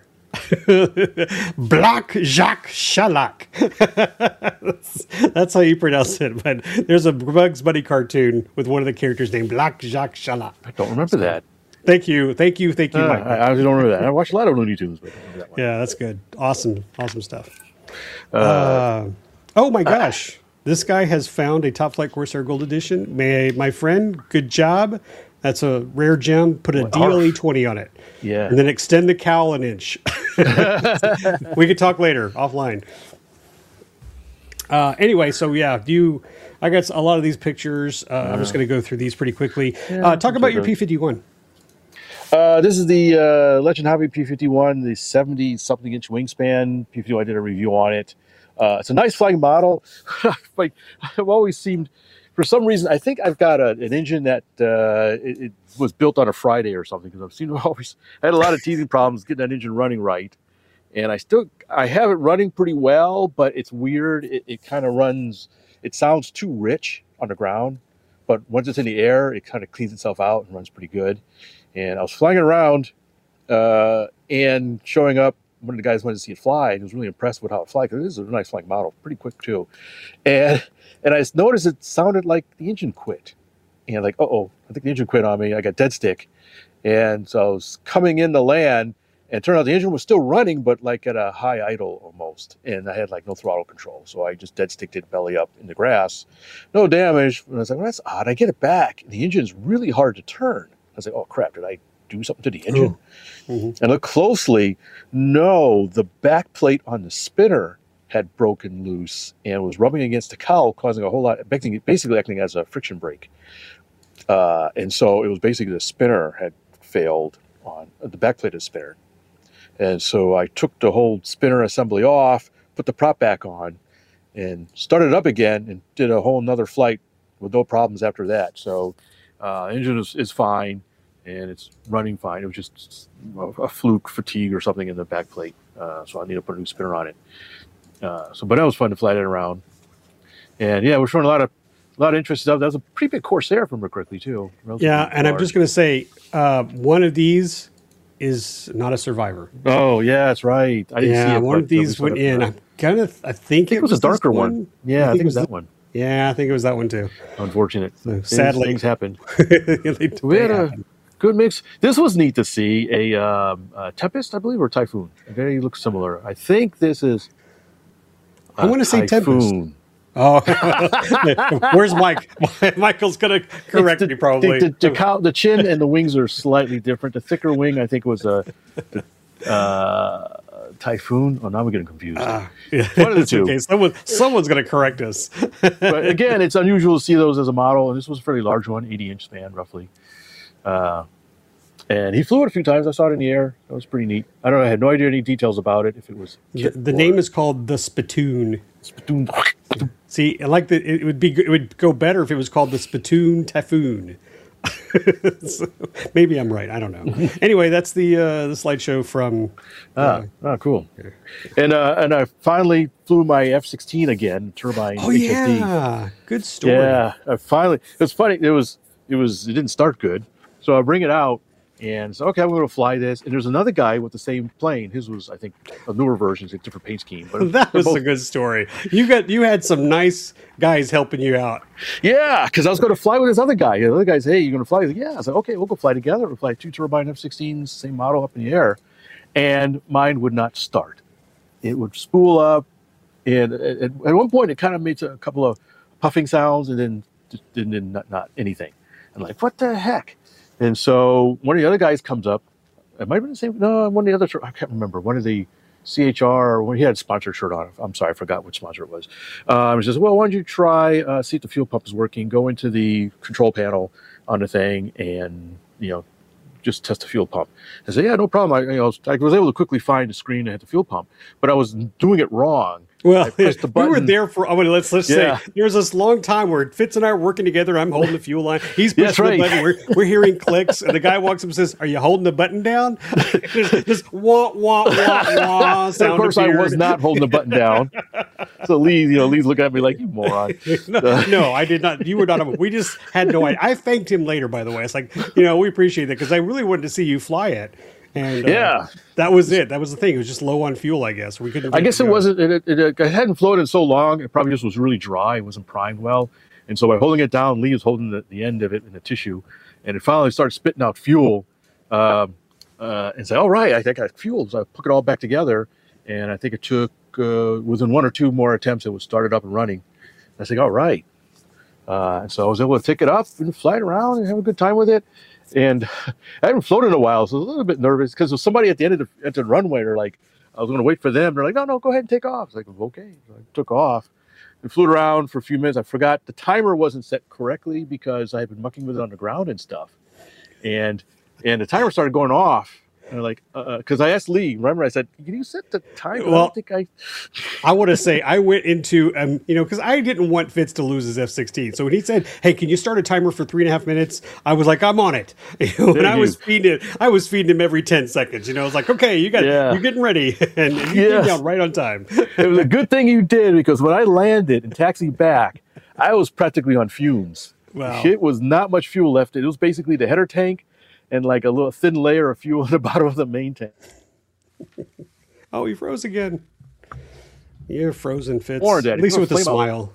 Block Jacques Chalac. that's, that's how you pronounce it. But there's a Bugs Bunny cartoon with one of the characters named Block Jacques Chalac. I don't remember that. Thank you, thank you, thank you, Uh, Michael. I, I don't remember that. I watched a lot of Looney Tunes, but I don't remember that one. Yeah, that's good. Awesome, awesome stuff. Uh, oh my gosh, this guy has found a Top Flight Corsair Gold Edition. May my friend, good job. That's a rare gem. Put a D L E twenty on it. Yeah. And then extend the cowl an inch. We could talk later offline. Uh, anyway, so yeah, do you? I got a lot of these pictures. Uh, I'm just going to go through these pretty quickly. uh, talk about your P fifty-one. Uh, this is the uh, Legend Hobby P fifty-one, the seventy something inch wingspan. P fifty-one, I did a review on it. Uh, it's a nice flying model. Like I've always seemed, for some reason, I think I've got a, an engine that uh, it, it was built on a Friday or something, because I've seen always I had a lot of teething problems getting that engine running right, and I still I have it running pretty well, but it's weird. It, it kind of runs. It sounds too rich on the ground, but once it's in the air, it kind of cleans itself out and runs pretty good. And I was flying it around uh, and showing up. One of the guys wanted to see it fly, and he was really impressed with how it flies, because this is a nice flying model, pretty quick too. And and I noticed it sounded like the engine quit. And like, uh-oh, I think the engine quit on me. I got dead stick. And so I was coming in to land, and it turned out the engine was still running, but like at a high idle almost. And I had like no throttle control. So I just dead sticked it belly up in the grass. No damage. And I was like, well, that's odd. I get it back. The engine's really hard to turn. I was like, oh, crap, did I do something to the engine? Mm-hmm. And look closely. No, the back plate on the spinner had broken loose and was rubbing against the cowl, causing a whole lot, basically acting as a friction brake. Uh, and so it was basically the spinner had failed on the back plate of the spinner. And so I took the whole spinner assembly off, put the prop back on, and started it up again and did a whole nother flight with no problems after that. So uh, engine is, is fine and it's running fine. It was just a fluke fatigue or something in the back plate. Uh, so I need to put a new spinner on it. Uh, so, but that was fun to fly that around. And yeah, we're showing a lot of a lot of interesting stuff. That was a pretty big Corsair, if I remember correctly, too. Relatively Yeah, and I'm large. just going to say uh, one of these is not a survivor. Oh yeah, that's right. I didn't see Yeah, it. one but of these we went saw it. in. I'm gonna. I think, I think it was a this darker one. Yeah, I think it was the- that one. Yeah, I think it was that one too. Unfortunate. So, Things- sadly- things happened. They- We had they a happen. good mix. This was neat to see a, um, a Tempest, I believe, or Typhoon. They look similar. I think this is. I wanna say Tempest. Typhoon. Oh, where's Mike? Michael's gonna correct the, me probably. The, the, the, cow, the chin and the wings are slightly different. The thicker wing, I think, was a uh, Typhoon. Oh, now we're getting confused. Ah, yeah. One of the It's two. okay. Someone, someone's gonna correct us. But again, it's unusual to see those as a model, and this was a fairly large one, eighty inch span roughly. Uh, and he flew it a few times. I saw it in the air. That was pretty neat. I don't know. I had no idea any details about it. If it was The, the name is called the Spittoon. Spittoon. See, I like that. It would be. It would go better if it was called the Spittoon Typhoon. So, maybe I'm right. I don't know. Anyway, that's the uh, the slideshow from. Ah, oh, cool. And uh, and I finally flew my F sixteen again, turbine. Oh H F D. yeah, good story. Yeah, I finally. It was funny. It was it was it didn't start good, so I bring it out and so okay, I'm going to fly this. And there's another guy with the same plane. His was I think a newer version, it's a different paint scheme. But That they're was both- a good story. You got you had some nice guys helping you out. Yeah, because I was going to fly with this other guy. The other guy's, hey, you going to fly? He's like, yeah. I was like, okay, we'll go fly together. We'll fly two turbine F sixteens, same model up in the air, and mine would not start. It would spool up, and at, at at one point it kind of made a couple of puffing sounds, and then just and then not, not anything. I'm like, what the heck? And so one of the other guys comes up. It might have been the same. No, one of the other. I can't remember. One of the C H R. When he had a sponsored shirt on. I'm sorry, I forgot which sponsor it was. Um, he says, "Well, why don't you try uh, see if the fuel pump is working? Go into the control panel on the thing, and you know, just test the fuel pump." I said, "Yeah, no problem." I, you know, I was able to quickly find the screen that had the fuel pump, but I was doing it wrong. Well, I pressed the we were button. there for. I mean, let's let's Yeah. say there was this long time where Fitz and I were working together. I'm holding the fuel line. He's pushing That's the right. button. We're, we're hearing clicks, and the guy walks up and says, "Are you holding the button down?" There's this wah wah wah wah And sound. of course, I appeared. was not holding the button down. So Lee, you know, Lee's looking at me like, "You moron." no, no, I did not. You were not. A, we just had no idea. I thanked him later, by the way. It's like, you know, we appreciate that because I really wanted to see you fly it. And uh, Yeah. that was it. That was the thing. It was just low on fuel, I guess. We couldn't. I get guess to it go. wasn't. It, it, it, it hadn't flown in so long. It probably just was really dry. It wasn't primed well, and so by holding it down, Lee was holding the, the end of it in the tissue, and it finally started spitting out fuel. Um, uh, and say, "All right, I think I got fuel." So I put it all back together, and I think it took uh, within one or two more attempts, it was started up and running. I said, "All right." Uh, and so I was able to take it up and fly it around and have a good time with it. And I haven't flown in a while, so I was a little bit nervous because there was somebody at the end of the, at the runway. They're like, I was going to wait for them. They're like, no, no, go ahead and take off. I was like, okay. So I took off and flew it around for a few minutes. I forgot the timer wasn't set correctly because I had been mucking with it on the ground and stuff. And and the timer started going off. And I'm like, because uh, I asked Lee, remember, I said, can you set the timer? I Well, don't think I. I want to say I went into, um, you know, because I didn't want Fitz to lose his F sixteen. So when he said, "Hey, can you start a timer for three and a half minutes?" I was like, "I'm on it." You know, and I you. was feeding it. I was feeding him every ten seconds. You know, I was like, "Okay, you got, Yeah. you're getting ready," and, and you Yes. came down right on time. It was a good thing you did because when I landed and taxied back, I was practically on fumes. Wow. Shit was not much fuel left. It was basically the header tank and like a little thin layer of fuel at the bottom of the main tank. Oh, he froze again. You're frozen, Fitz. Warren, Daddy, At least put a with a flame smile.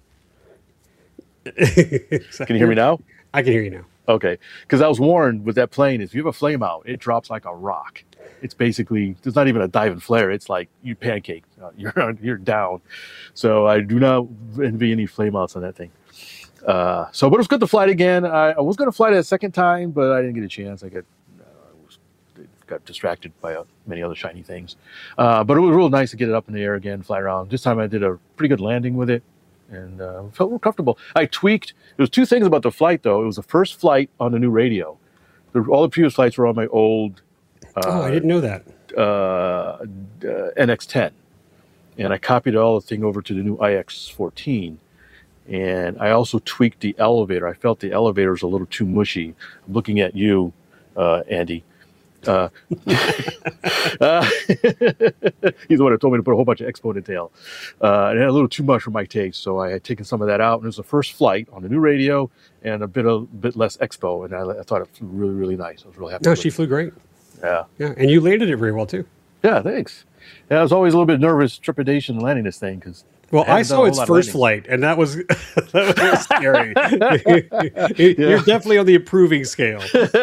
Can you hear me now? I can hear you now. Okay. Because I was warned with that plane, if you have a flame out, it drops like a rock. It's basically, there's not even a dive and flare. It's like you pancake. Uh, You're, you're down. So I do not envy any flame outs on that thing. Uh, so, but it was good to fly it again. I, I was going to fly it a second time, but I didn't get a chance. I got, uh, I was, got distracted by uh, many other shiny things. Uh, but it was real nice to get it up in the air again, fly around. This time I did a pretty good landing with it and uh, felt real comfortable. I tweaked. There was two things about the flight, though. It was the first flight on the new radio. The, all the previous flights were on my old oh, I didn't know that. uh, uh, N X ten. And I copied all the thing over to the new I X fourteen. And I also tweaked the elevator. I felt the elevator was a little too mushy. I'm looking at you, uh, Andy. Uh, uh, he's the one that told me to put a whole bunch of exponent tail. Uh, and it had a little too much for my taste, so I had taken some of that out. And it was the first flight on the new radio and a bit a bit less expo, and I, I thought it flew really, really nice. I was really happy. No, she flew great. Yeah. Yeah, and you landed it very well, too. Yeah, thanks. Yeah, I was always a little bit nervous, trepidation landing this thing because. Well, I saw its first flight, and that was that was scary. You're yeah. definitely on the improving scale.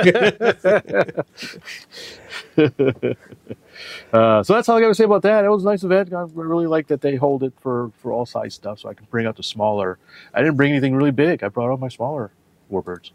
uh, so that's all I got to say about that. It was a nice event. I really like that they hold it for, for all size stuff, so I can bring out the smaller. I didn't bring anything really big. I brought out my smaller warbirds.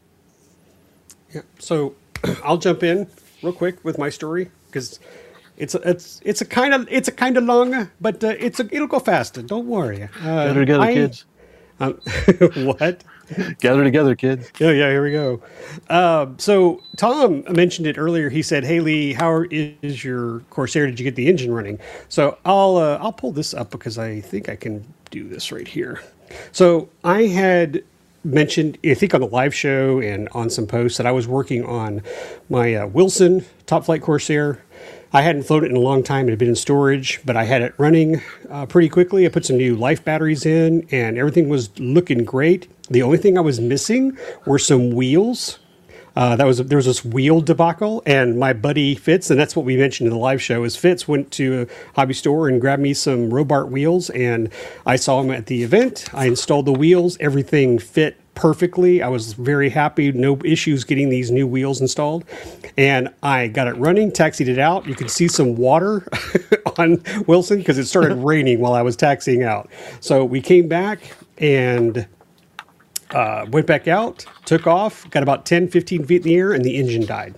Yeah. So I'll jump in real quick with my story because. It's a, it's it's a kind of it's a kind of long, but uh, it's a, it'll go faster. Don't worry. Uh, Gather together, I, kids. Um, what? Gather together, kids. Yeah, yeah. Here we go. Uh, so Tom mentioned it earlier. He said, "Hey Lee, how is your Corsair? Did you get the engine running?" So I'll uh, I'll pull this up because I think I can do this right here. So I had mentioned, I think on the live show and on some posts, that I was working on my uh, Wilson Top Flight Corsair. I hadn't flown it in a long time. It had been in storage, but I had it running uh, pretty quickly. I put some new life batteries in, and everything was looking great. The only thing I was missing were some wheels. Uh, that was there was this wheel debacle, and my buddy Fitz, and that's what we mentioned in the live show, is Fitz went to a hobby store and grabbed me some Robart wheels, and I saw him at the event. I installed the wheels. Everything fit perfectly. I was very happy. No issues getting these new wheels installed. And I got it running, taxied it out. You can see some water on Wilson because it started raining while I was taxiing out. So we came back and uh, went back out, took off, got about ten, fifteen feet in the air, and the engine died.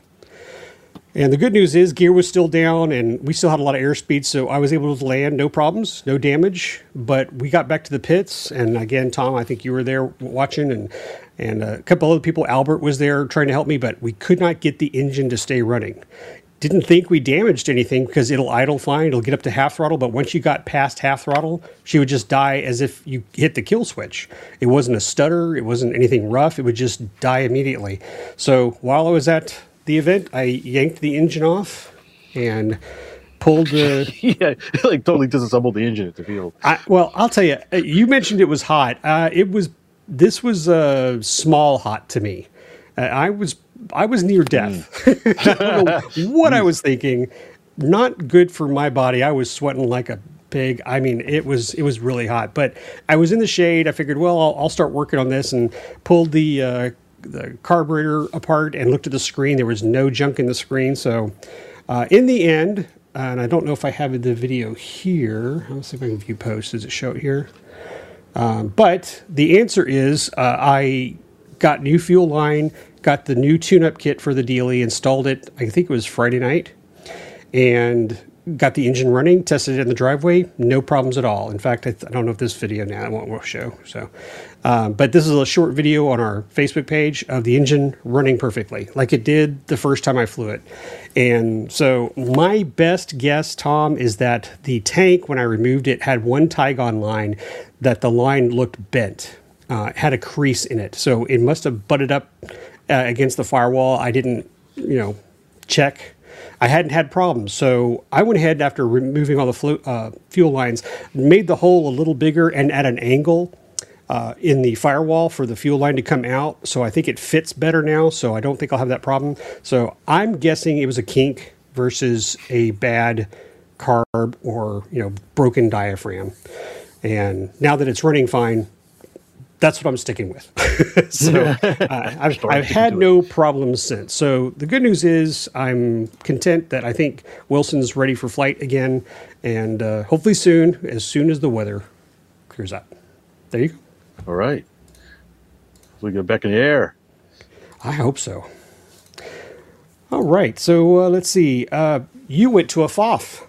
And the good news is gear was still down and we still had a lot of airspeed, so I was able to land, no problems, no damage. But we got back to the pits, and again, Tom, I think you were there watching, and and a couple other people, Albert was there trying to help me, but we could not get the engine to stay running. Didn't think we damaged anything because it'll idle fine, it'll get up to half throttle, but once you got past half throttle, she would just die as if you hit the kill switch. It wasn't a stutter, it wasn't anything rough, it would just die immediately. So while I was at the event, I yanked the engine off and pulled the... yeah, like totally disassembled the engine at the field. I, well, I'll tell you, you mentioned it was hot. Uh, it was, this was uh, small hot to me. Uh, I was I was near death. Mm. I don't know what I was thinking. Not good for my body. I was sweating like a pig. I mean, it was it was really hot. But I was in the shade. I figured, well, I'll, I'll start working on this, and pulled the uh, the carburetor apart and looked at the screen. There was no junk in the screen. So uh, in the end, uh, and I don't know if I have the video here. Let's see if I can view post. Does it show it here? Um, but the answer is uh, I got new fuel line, got the new tune-up kit for the D L E, installed it, I think it was Friday night, and got the engine running, tested it in the driveway, no problems at all. In fact, I, th- I don't know if this video now, I won't show. So, um, but this is a short video on our Facebook page of the engine running perfectly, like it did the first time I flew it. And so my best guess, Tom, is that the tank, when I removed it, had one Tygon line that the line looked bent. Uh, had a crease in it. So it must have butted up uh, against the firewall. I didn't, you know, check. I hadn't had problems. So I went ahead after removing all the flu- uh, fuel lines, made the hole a little bigger and at an angle uh, in the firewall for the fuel line to come out. So I think it fits better now. So I don't think I'll have that problem. So I'm guessing it was a kink versus a bad carb or, you know, broken diaphragm. And now that it's running fine, that's what I'm sticking with. so uh, I've, I've had no problems since. So the good news is I'm content that I think Wilson's ready for flight again, and uh, hopefully soon, as soon as the weather clears up. There you go. All right. We get back in the air. I hope so. All right. So uh, let's see. Uh, you went to a F O F.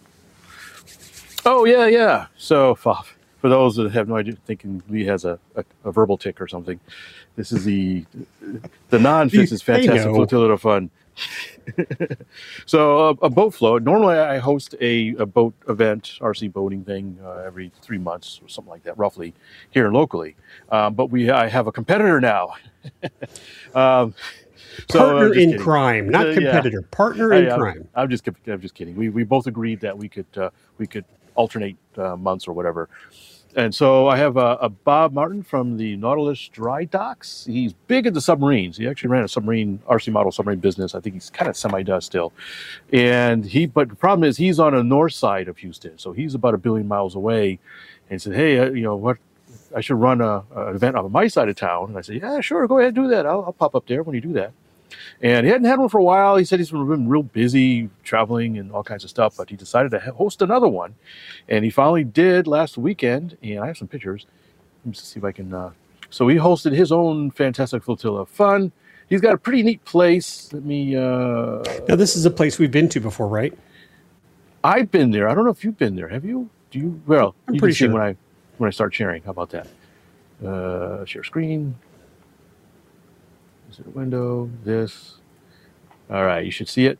Oh, yeah, yeah. So F O F. For those that have no idea, thinking Lee has a, a, a verbal tick or something, this is the the non-Fitz is Fantastic Flotilla of Fun. so a, a boat float. Normally, I host a, a boat event, R C boating thing, uh, every three months or something like that, roughly here locally. Um, but we I have a competitor now. um, So Partner I'm just in kidding. crime, not Uh, yeah. competitor. Partner I, in I'm, crime. I'm just kid- I'm just kidding. We we both agreed that we could uh, we could alternate uh, months or whatever. And so I have a, a Bob Martin from the Nautilus Dry Docks. He's big into submarines. He actually ran a submarine R C model submarine business. I think he's kind of semi does still. And he, but the problem is he's on the north side of Houston, so he's about a billion miles away. And he said, "Hey, uh, you know what? I should run a, an event on my side of town." And I said, "Yeah, sure, go ahead and do that. I'll, I'll pop up there when you do that." And he hadn't had one for a while. He said he's been real busy traveling and all kinds of stuff, but he decided to host another one. And he finally did last weekend. And I have some pictures. Let me see if I can. Uh... So he hosted his own Fantastic Flotilla of Fun. He's got a pretty neat place. Let me. Uh... Now, this is a place we've been to before, right? I've been there. I don't know if you've been there. Have you? Do you? Well, I'm you pretty can see sure. when I when I start sharing. How about that? Uh, share screen. Is it a window? This. All right, you should see it.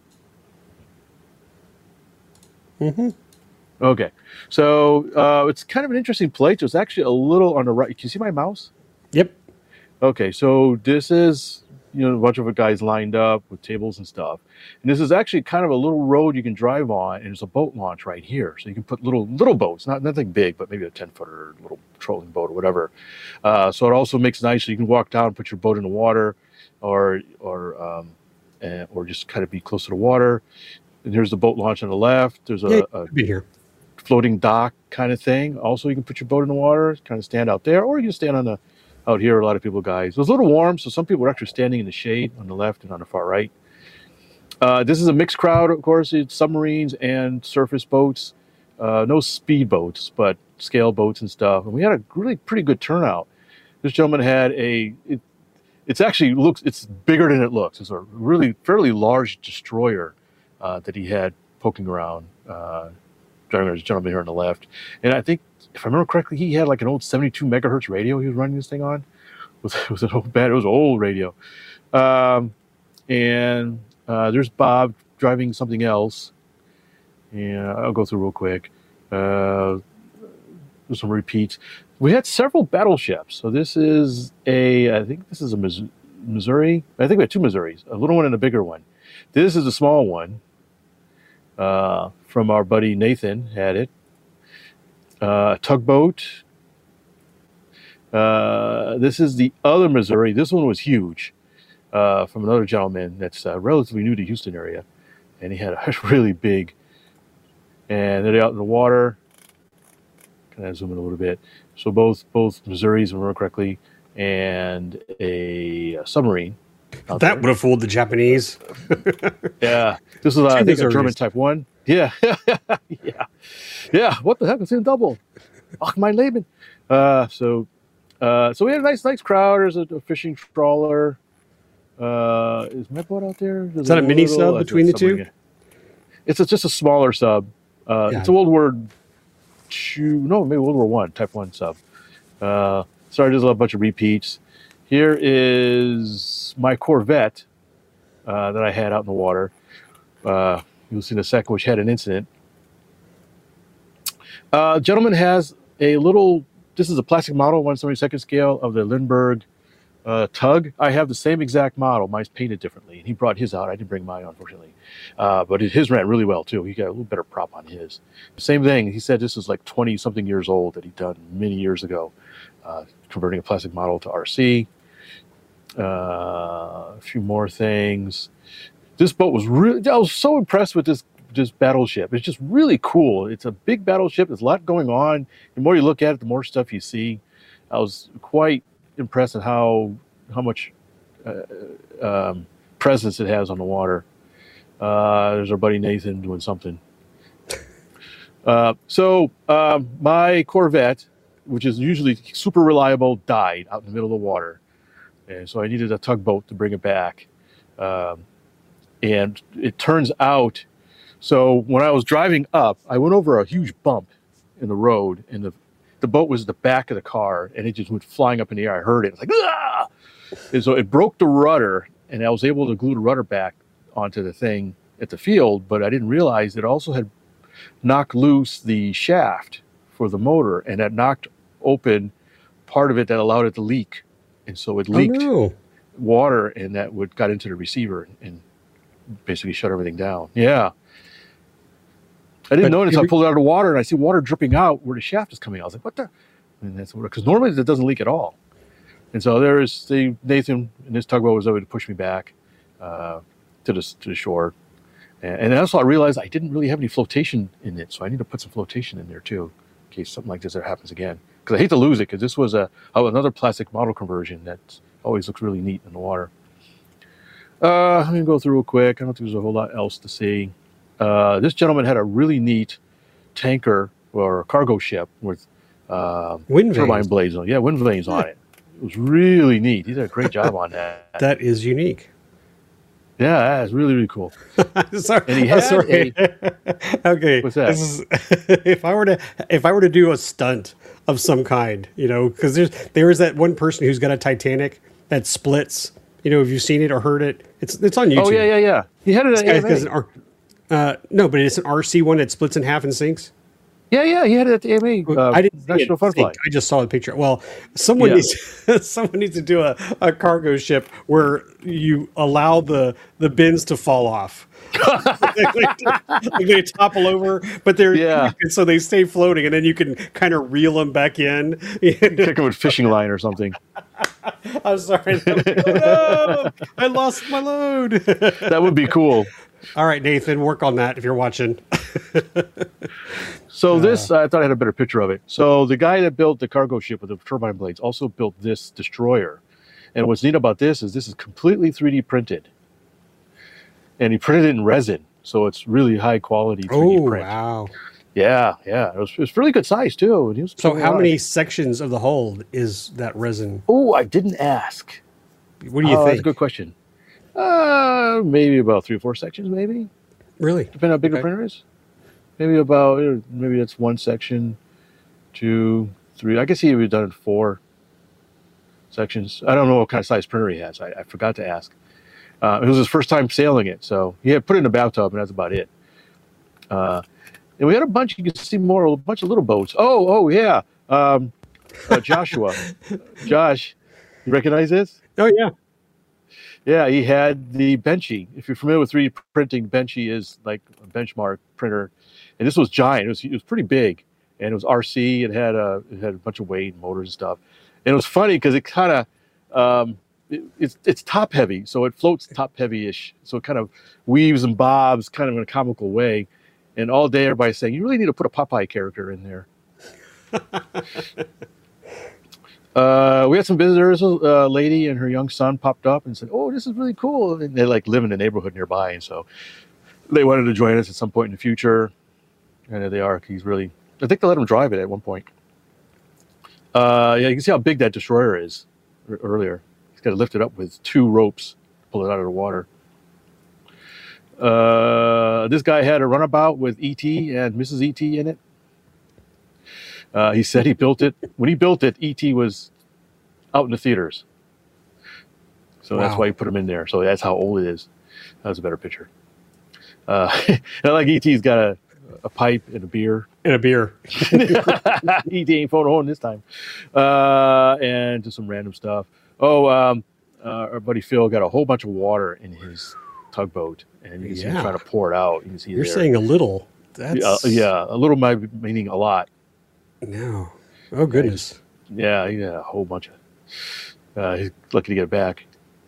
Mm-hmm. Okay, so uh, it's kind of an interesting place. It's actually a little on the right. Can you see my mouse? Yep. Okay, so this is, you know, a bunch of guys lined up with tables and stuff. And this is actually kind of a little road you can drive on, and there's a boat launch right here. So you can put little little boats, not nothing big, but maybe a ten footer, little trolling boat or whatever. Uh, so it also makes it nice so you can walk down, put your boat in the water, or or um, and, or just kind of be close to the water. And here's the boat launch on the left. There's a, Yeah, a I've been here. floating dock kind of thing. Also, you can put your boat in the water, kind of stand out there, or you can stand on the out here. A lot of people, guys. It was a little warm, so some people were actually standing in the shade on the left and on the far right. Uh, this is a mixed crowd, of course. It's submarines and surface boats. Uh, no speed boats, but scale boats and stuff. And we had a really pretty good turnout. This gentleman had a. It, it's actually looks. It's bigger than it looks. It's a really fairly large destroyer uh, that he had poking around. Uh, driving this gentleman here on the left, and I think if I remember correctly, he had like an old seventy-two megahertz radio he was running this thing on. It was, it was an old bad. It was an old radio. Um, and uh, there's Bob driving something else. Yeah, I'll go through real quick. Uh, there's some repeats. We had several battleships. So this is a, I think this is a Missouri. I think we had two Missouris, a little one and a bigger one. This is a small one. Uh, from our buddy Nathan had it. Uh, tugboat. Uh, this is the other Missouri. This one was huge. Uh, from another gentleman that's uh, relatively new to Houston area, and he had a really big. And they're out in the water. Can I zoom in a little bit? So both both Missouris, if I remember correctly, and a, a submarine. That there. Would have fooled the Japanese. Yeah, this is uh, I think a German Type One. Yeah, yeah, yeah. What the heck? It's in double. Ach, mein Leben. Uh, so, uh, so we had a nice, nice crowd. There's a, a fishing trawler. Uh, is my boat out there? There's is that a, a mini little, sub uh, between the two? Again. It's a, just a smaller sub. Uh, yeah. It's a World War Two. No, maybe World War One Type One sub. Uh, sorry, there's a bunch of repeats. Here is my Corvette uh, that I had out in the water. Uh, you'll see in a second, which had an incident. Uh, gentleman has a little, this is a plastic model, one seventy-second scale of the Lindbergh uh, tug. I have the same exact model. Mine's painted differently. And he brought his out. I didn't bring mine, unfortunately. Uh, but it, his ran really well, too. He got a little better prop on his. Same thing. He said this is like twenty-something years old that he'd done many years ago, uh, converting a plastic model to R C. Uh, a few more things. This boat was really, I was so impressed with this this battleship. It's just really cool. It's a big battleship. There's a lot going on. The more you look at it, the more stuff you see. I was quite impressed at how how much uh, um, presence it has on the water. Uh, there's our buddy Nathan doing something. Uh, so um, my Corvette, which is usually super reliable, died out in the middle of the water. And so I needed a tugboat to bring it back. Um, and it turns out, so when I was driving up, I went over a huge bump in the road, and the, the boat was at the back of the car, and it just went flying up in the air. I heard it. It was like, ah! And so it broke the rudder, and I was able to glue the rudder back onto the thing at the field, but I didn't realize it also had knocked loose the shaft for the motor, and that knocked open part of it that allowed it to leak. And so it leaked oh, no. water, and that would got into the receiver and basically shut everything down. Yeah. I didn't But notice. every- I pulled it out of the water and I see water dripping out where the shaft is coming out. I was like, what the? And that's because normally it doesn't leak at all. And so there's the Nathan and his tugboat was able to push me back uh, to the to the shore. And, and also I realized I didn't really have any flotation in it, so I need to put some flotation in there too, in case something like this ever happens again. Because I hate to lose it, because this was a oh, another plastic model conversion that always looks really neat in the water. Uh, I'm gonna go through real quick. I don't think there's a whole lot else to see. Uh, this gentleman had a really neat tanker or a cargo ship with uh, Wind turbine vanes. blades on. Yeah, wind vanes on it. It was really neat. He did a great job on that. That is unique. Yeah, that's really really cool. sorry. And he I'm had sorry. okay. What's that? This is, if I were to if I were to do a stunt of some kind, you know, because there's there is that one person who's got a Titanic that splits. You know, have you seen it or heard it? It's it's on YouTube. Oh yeah, yeah, yeah. He had it This at guy A M A. has an R- uh, no, but it's an R C one that splits in half and sinks. Yeah, yeah. He had it at the A M A. Uh, I didn't see National it Fun sink. Fly. I just saw the picture. Well, someone Yeah. needs someone needs to do a, a cargo ship where you allow the the bins to fall off. Like they topple over, but they're Yeah. and so they stay floating, and then you can kind of reel them back in. Kick him with fishing line or something. I'm sorry, oh, no, I lost my load. That would be cool. All right, Nathan, work on that if you're watching. So this, I thought I had a better picture of it. So the guy that built the cargo ship with the turbine blades also built this destroyer. And what's neat about this is this is completely three D printed. And he printed it in resin. So it's really high quality three D Oh print. wow! Yeah, yeah. It was, it was really good size too. And he was So pretty how large. many sections of the hull is that resin? Oh, I didn't ask. What do you Oh, That's a think? good question. Uh, maybe about three or four sections, maybe. Really? Depending on how big the Okay. printer is. Maybe about, uh, maybe that's one section, two, three. I guess he would have done it four sections. I don't know what kind of size printer he has. I, I forgot to ask. Uh, it was his first time sailing it, so he had put it in a bathtub, and that's about it. Uh, and we had a bunch. You can see more, a bunch of little boats. Oh, oh yeah, um, uh, Joshua, Josh, you recognize this? Oh yeah. Yeah, he had the Benchy. If you're familiar with three D printing, Benchy is like a benchmark printer, and this was giant. It was it was pretty big, and it was R C. It had a it had a bunch of weight and motors and stuff. And it was funny because it kind of um, it, it's it's top heavy, so it floats top heavy ish. So it kind of weaves and bobs, kind of in a comical way. And all day, everybody's saying you really need to put a Popeye character in there. Uh, we had some visitors. A lady and her young son popped up and said, "Oh, this is really cool." And they like live in the neighborhood nearby, and so they wanted to join us at some point in the future. And there they are. He's really. I think they let him drive it at one point. Uh, yeah, you can see how big that destroyer is. r- Earlier, he's got to lift it up with two ropes, to pull it out of the water. Uh, this guy had a runabout with E T and Missus E T in it. Uh, he said he built it. When he built it, E T was out in the theaters. So that's Wow. why he put him in there. So that's how old it is. That was a better picture. Uh, and I like E T's got a, a pipe and a beer. And a beer. E T ain't phone home this time. Uh, and just some random stuff. Oh, um, uh, our buddy Phil got a whole bunch of water in his tugboat. And you can see him Yeah. trying to pour it out. You can see You're there. saying a little. That's Uh, yeah, a little might be meaning a lot. No. Oh goodness. Yeah, he had a whole bunch of. Uh, he's lucky to get it back.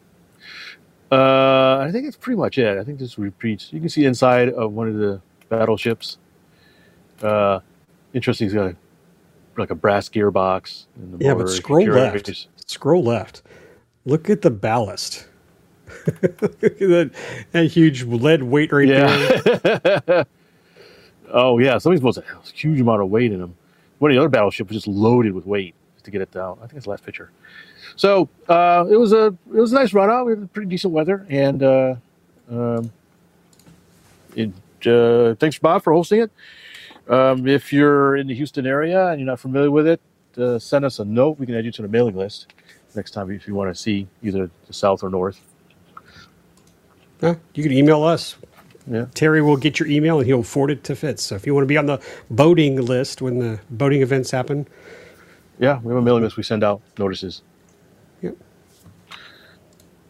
Uh, I think that's pretty much it. I think this repeats. You can see inside of one of the battleships. Uh, interesting. He's got a, like a brass gearbox. In the Yeah, but motor. scroll Curators. left. Scroll left. Look at the ballast. Look at that, that huge lead weight right there. Yeah. Oh yeah, somebody's supposed to have a huge amount of weight in them. One of the other battleships was just loaded with weight to get it down. I think it's the last picture. So uh, it was a it was a nice run out. We had pretty decent weather, and uh, um, it, uh, thanks Bob for hosting it. Um, if you're in the Houston area and you're not familiar with it, uh, send us a note. We can add you to the mailing list next time if you want to see either the south or north. Huh? You can email us. Yeah. Terry will get your email and he'll forward it to Fitz. So if you want to be on the boating list when the boating events happen, Yeah, we have a mailing list. We send out notices. yep.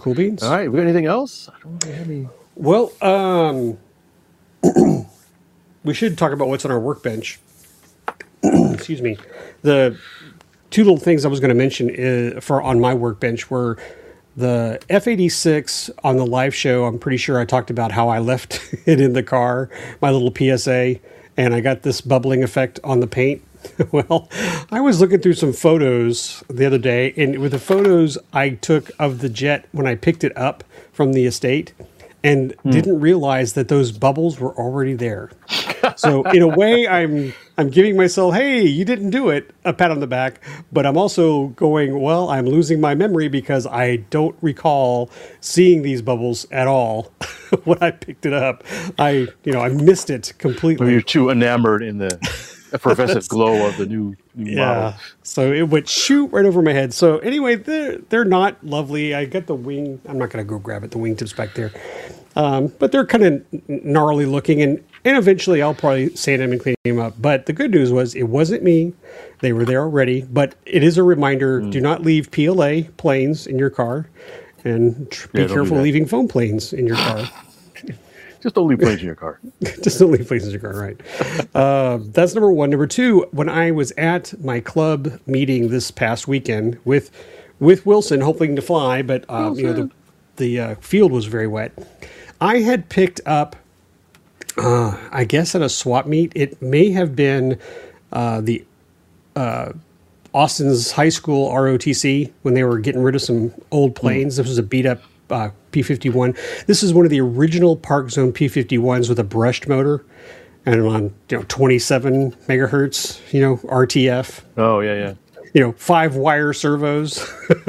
Cool beans. All right, we got anything else? I don't have any. Well, um, we should talk about what's on our workbench. Excuse me. The two little things I was going to mention is, for on my workbench were the F eighty-six on the live show. I'm pretty sure I talked about how I left it in the car, my little P S A, and I got this bubbling effect on the paint. Well, I was looking through some photos the other day, and with the photos I took of the jet when I picked it up from the estate, and hmm. didn't realize that those bubbles were already there. So in a way, I'm I'm giving myself, hey, you didn't do it, a pat on the back. But I'm also going, well, I'm losing my memory because I don't recall seeing these bubbles at all when I picked it up. I, you know, I missed it completely. Well, you're too enamored in the effervescent glow of the new, new yeah. model. So it went shoot right over my head. So anyway, they're, they're not lovely. I got the wing. I'm not going to go grab it. The wingtips back there. Um, but they're kind of gnarly looking, and, and eventually I'll probably sand them and clean them up. But the good news was it wasn't me. They were there already. But it is a reminder, mm. do not leave P L A planes in your car, and tr- yeah, be careful leaving foam planes in your car. Just don't leave planes in your car. Just don't leave planes in your car, right. uh, that's number one. Number two, when I was at my club meeting this past weekend with with Wilson, hoping to fly, but uh, you know the, the uh, field was very wet. I had picked up, uh, I guess at a swap meet, it may have been uh, the uh, Austin's high school R O T C when they were getting rid of some old planes. Mm. This was a beat up uh, P fifty-one. This is one of the original Park Zone P fifty-ones with a brushed motor and on you know twenty-seven megahertz, you know, R T F. Oh, yeah, yeah. You know, five wire servos.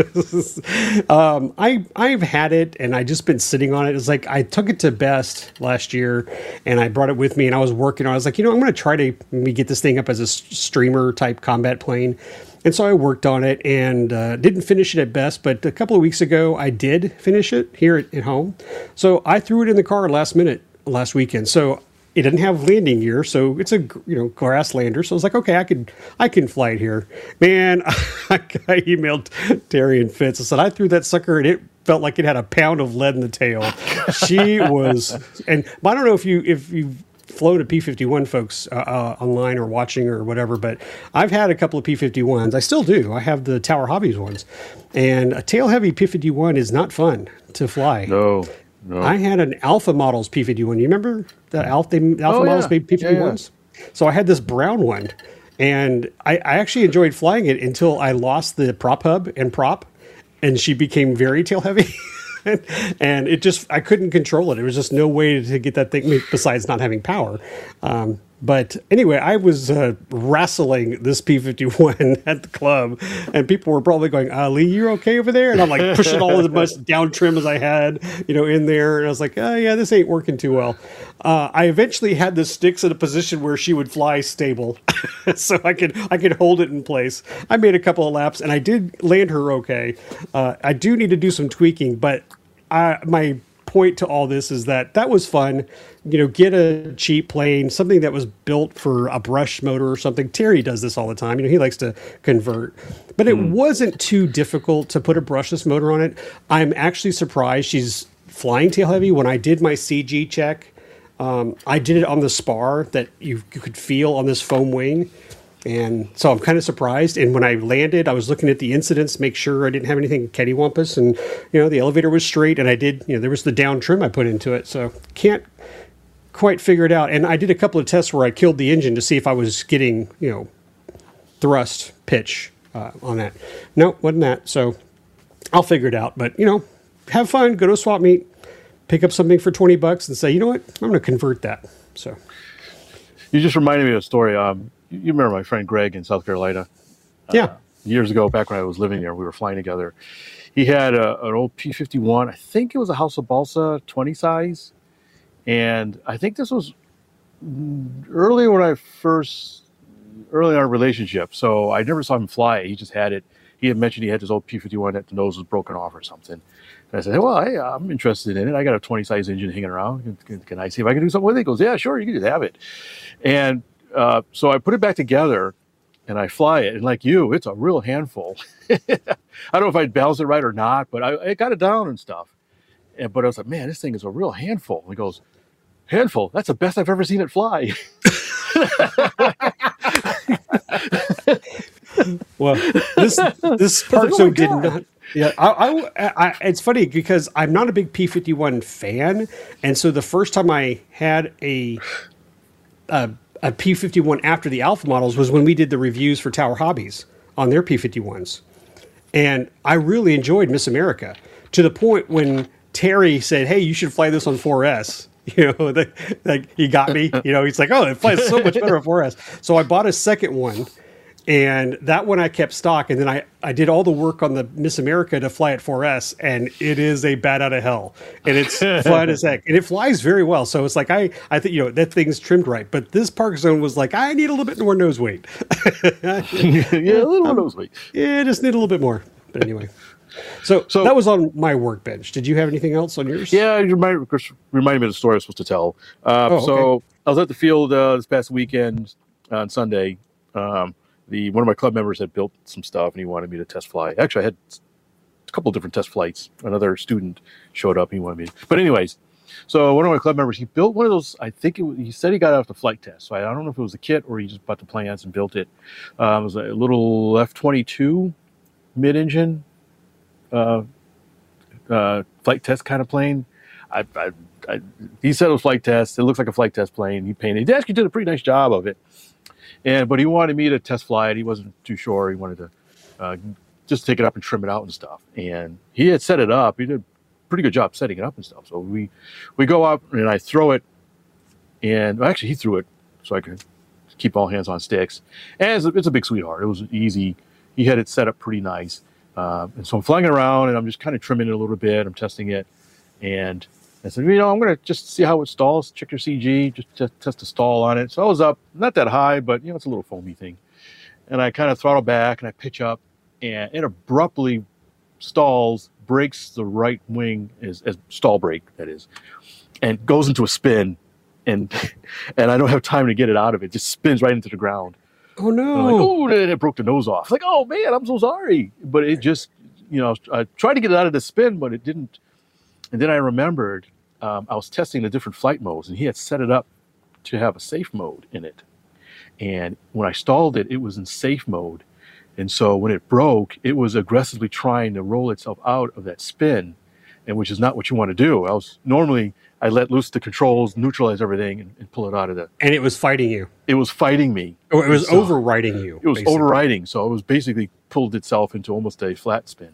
um, I I've had it, and I just been sitting on it. It's like I took it to Best last year, and I brought it with me, and I was working on it. I was like, you know, I'm going to try to maybe get this thing up as a streamer type combat plane. And so I worked on it and uh, didn't finish it at Best, but a couple of weeks ago I did finish it here at, at home. So I threw it in the car last minute last weekend. So it didn't have landing gear, so it's a you know grass lander. So I was like, okay, I could I can fly it here. Man, I, I emailed Terry and Fitz. I said I threw that sucker and it felt like it had a pound of lead in the tail. She was, and I don't know if you if you. flown a P fifty-one, folks, uh, uh, online or watching or whatever, but I've had a couple of P fifty-ones. I still do. I have the Tower Hobbies ones. And a tail-heavy P fifty-one is not fun to fly. No, no. I had an Alpha Models P fifty-one. You remember the Alpha, the Alpha oh, Models yeah. P fifty-ones? Yeah, yeah. So I had this brown one, and I, I actually enjoyed flying it until I lost the prop hub and prop, and she became very tail-heavy. And it just, I couldn't control it. There was just no way to get that thing besides not having power. Um, but anyway, I was uh, wrestling this P fifty-one at the club, and people were probably going, uh, Lee, you're okay over there? And I'm like pushing all as much down trim as I had, you know, in there. And I was like, oh, yeah, this ain't working too well. Uh, I eventually had the sticks in a position where she would fly stable, so I could I could hold it in place. I made a couple of laps, and I did land her okay. Uh, I do need to do some tweaking, but I, my point to all this is that that was fun. You know, get a cheap plane, something that was built for a brush motor or something. Terry does this all the time. You know, he likes to convert. But it mm. wasn't too difficult to put a brushless motor on it. I'm actually surprised she's flying tail heavy. When I did my C G check, um, I did it on the spar that you, you could feel on this foam wing. And so I'm kind of surprised. And when I landed, I was looking at the incidents, make sure I didn't have anything cattywampus. And, you know, the elevator was straight. And I did, you know, there was the down trim I put into it. So can't quite figure it out. And I did a couple of tests where I killed the engine to see if I was getting, you know, thrust pitch uh, on that. No, wasn't that. So I'll figure it out. But, you know, have fun. Go to a swap meet. Pick up something for twenty bucks and say, you know what? I'm going to convert that. So you just reminded me of a story. Um, You remember my friend Greg in South Carolina? Yeah. Uh, years ago, back when I was living there, we were flying together. He had a, an old P fifty-one. I think it was a House of Balsa twenty size. And I think this was early when I first, early in our relationship. So I never saw him fly. He just had it. He had mentioned he had this old P fifty-one that the nose was broken off or something. And I said, well, hey, I'm interested in it. I got a twenty size engine hanging around. Can, can, can I see if I can do something with it? He goes, yeah, sure, you can just have it. And Uh, so I put it back together, and I fly it. And like you, it's a real handful. I don't know if I'd balance it right or not, but I, I got it down and stuff. And, but I was like, man, this thing is a real handful. And he goes, handful? That's the best I've ever seen it fly. Well, this this Park like, oh Zone my did God. not. Yeah, I, I, I, it's funny because I'm not a big P fifty-one fan, and so the first time I had a a, a P fifty-one after the Alpha models was when we did the reviews for Tower Hobbies on their P fifty-ones, and I really enjoyed Miss America to the point when Terry said, "Hey, you should fly this on four S." You know, the, like he got me. You know, he's like, "Oh, it flies so much better on four S." So I bought a second one. And that one I kept stock, and then I, I did all the work on the Miss America to fly at four S, and it is a bat out of hell, and it's fun as heck, and it flies very well. So it's like I I think you know that thing's trimmed right, but this Park Zone was like I need a little bit more nose weight. Yeah, a little more nose weight. Yeah, just need a little bit more. But anyway, so, so that was on my workbench. Did you have anything else on yours? Yeah, you remind, reminded me of the story I was supposed to tell. Uh, Oh, okay. So I was at the field uh, this past weekend on Sunday. Um, The one of my club members had built some stuff, and he wanted me to test fly. Actually, I had a couple different test flights. Another student showed up, and he wanted me to. But anyways, so one of my club members, he built one of those. I think it was, he said he got it off the flight test. So I don't know if it was a kit or he just bought the plans and built it. Um, it was a little F twenty-two mid-engine uh, uh, flight test kind of plane. I, I, I, he said it was flight test. It looks like a flight test plane. He painted. He actually did a pretty nice job of it. And but he wanted me to test fly it. He wasn't too sure. He wanted to uh, just take it up and trim it out and stuff. And he had set it up. He did a pretty good job setting it up and stuff. So we we go up and I throw it, and well, actually he threw it so I could keep all hands on sticks. And it's a, it's a big sweetheart. It was easy. He had it set up pretty nice. Uh, and so I'm flying it around and I'm just kind of trimming it a little bit. I'm testing it, and I said, you know, I'm going to just see how it stalls, check your C G, just, just test the stall on it. So I was up, not that high, but, you know, it's a little foamy thing. And I kind of throttle back and I pitch up, and it abruptly stalls, breaks the right wing, as, as stall brake, that is, and goes into a spin. And and I don't have time to get it out of it. It just spins right into the ground. Oh, no. And I'm like, oh, and it broke the nose off. Like, oh, man, I'm so sorry. But it just, you know, I tried to get it out of the spin, but it didn't. And then I remembered um, I was testing the different flight modes, and he had set it up to have a safe mode in it. And when I stalled it, it was in safe mode. And so when it broke, it was aggressively trying to roll itself out of that spin, and which is not what you want to do. I was normally I let loose the controls, neutralize everything, and, and pull it out of the. And it was fighting you. It was fighting me. Oh, it was so, overriding you. It was basically. overriding. So it was basically pulled itself into almost a flat spin.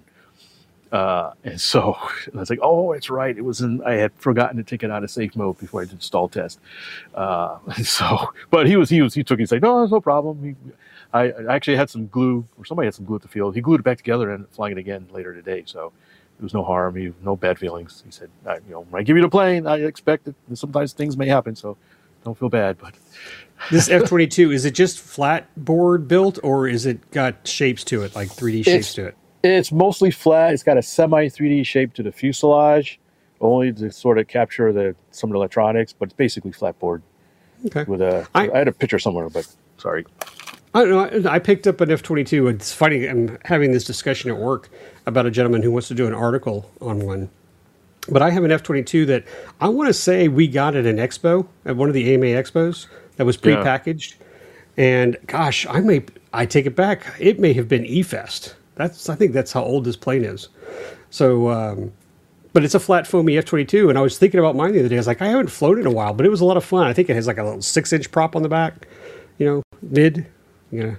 Uh, and so I was like, oh, it's right. It was in, I had forgotten to take it out of safe mode before I did the stall test. Uh, so, but he was, he was, he took it. He's like, no, there's no problem. He, I, I actually had some glue, or somebody had some glue at the field. He glued it back together and flying it again later today. So there was no harm. He, no bad feelings. He said, I, you know, when I give you the plane, I expect that sometimes things may happen. So don't feel bad, but. This F twenty-two, is it just flat board built, or is it got shapes to it, like three D shapes It's- to it? It's mostly flat. It's got a semi three D shape to the fuselage, only to sort of capture the some of the electronics, but it's basically flat board. Okay. With a, I- I had a picture somewhere, but sorry. I don't know. I picked up an F twenty-two. It's funny. I'm having this discussion at work about a gentleman who wants to do an article on one. But I have an F twenty-two that I want to say we got at an expo, at one of the A M A expos, that was Yeah. prepackaged. And gosh, I may, I take it back. It may have been E-Fest. That's, I think that's how old this plane is. So, um, but it's a flat foamy F twenty-two. And I was thinking about mine the other day. I was like, I haven't flown in a while, but it was a lot of fun. I think it has like a little six inch prop on the back, you know, mid. Yeah.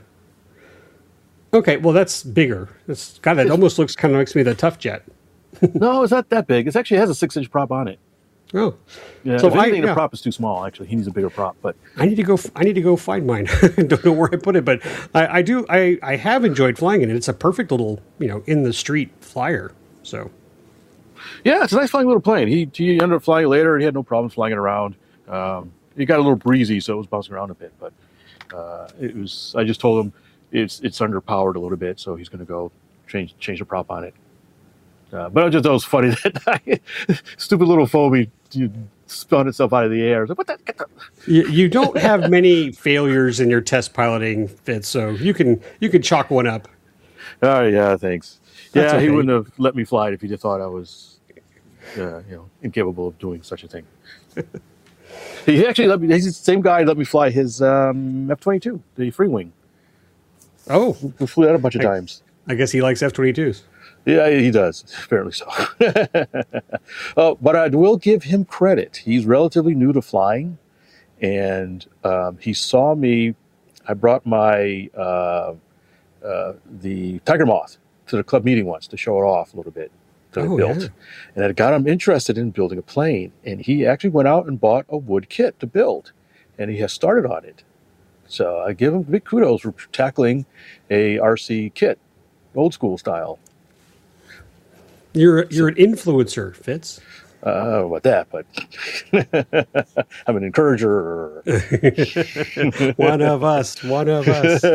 Okay, well that's bigger. That's God. That almost looks kind of makes me the Tough Jet. No, it's not that big. It actually has a six inch prop on it. Oh, Yeah, So if I- anything, yeah. the prop is too small. Actually, he needs a bigger prop. But I need to go. I need to go find mine. Don't know where I put it, but I, I do. I, I have enjoyed flying it. It's a perfect little, you know, in the street flyer. So yeah, it's a nice flying little plane. He he ended up flying it later, and he had no problems flying it around. Um, it got a little breezy, so it was bouncing around a bit. But uh, it was. I just told him it's it's underpowered a little bit, so he's going to go change change the prop on it. Uh, but I just thought it was funny that I, stupid little foamy spun itself out of the air. I was like, what the, get the... You, you don't have many failures in your test piloting, Fitz, so you can you can chalk one up. Oh yeah, thanks. That's yeah, he okay. wouldn't have let me fly it if he just thought I was, uh, you know, incapable of doing such a thing. He actually let me. He's the same guy who let me fly his um, F twenty-two, the free wing. Oh, We flew that a bunch of I- times. I guess he likes F twenty-twos. Yeah, he does. Apparently so. Oh, but I will give him credit. He's relatively new to flying, and um, he saw me. I brought my uh, uh, the Tiger Moth to the club meeting once to show it off a little bit that I Oh, built, yeah. and it got him interested in building a plane. And he actually went out and bought a wood kit to build, and he has started on it. So I give him big kudos for tackling a R C kit, old school style. You're you're an influencer, Fitz. Uh, about that, but I'm an encourager. One of us. One of us.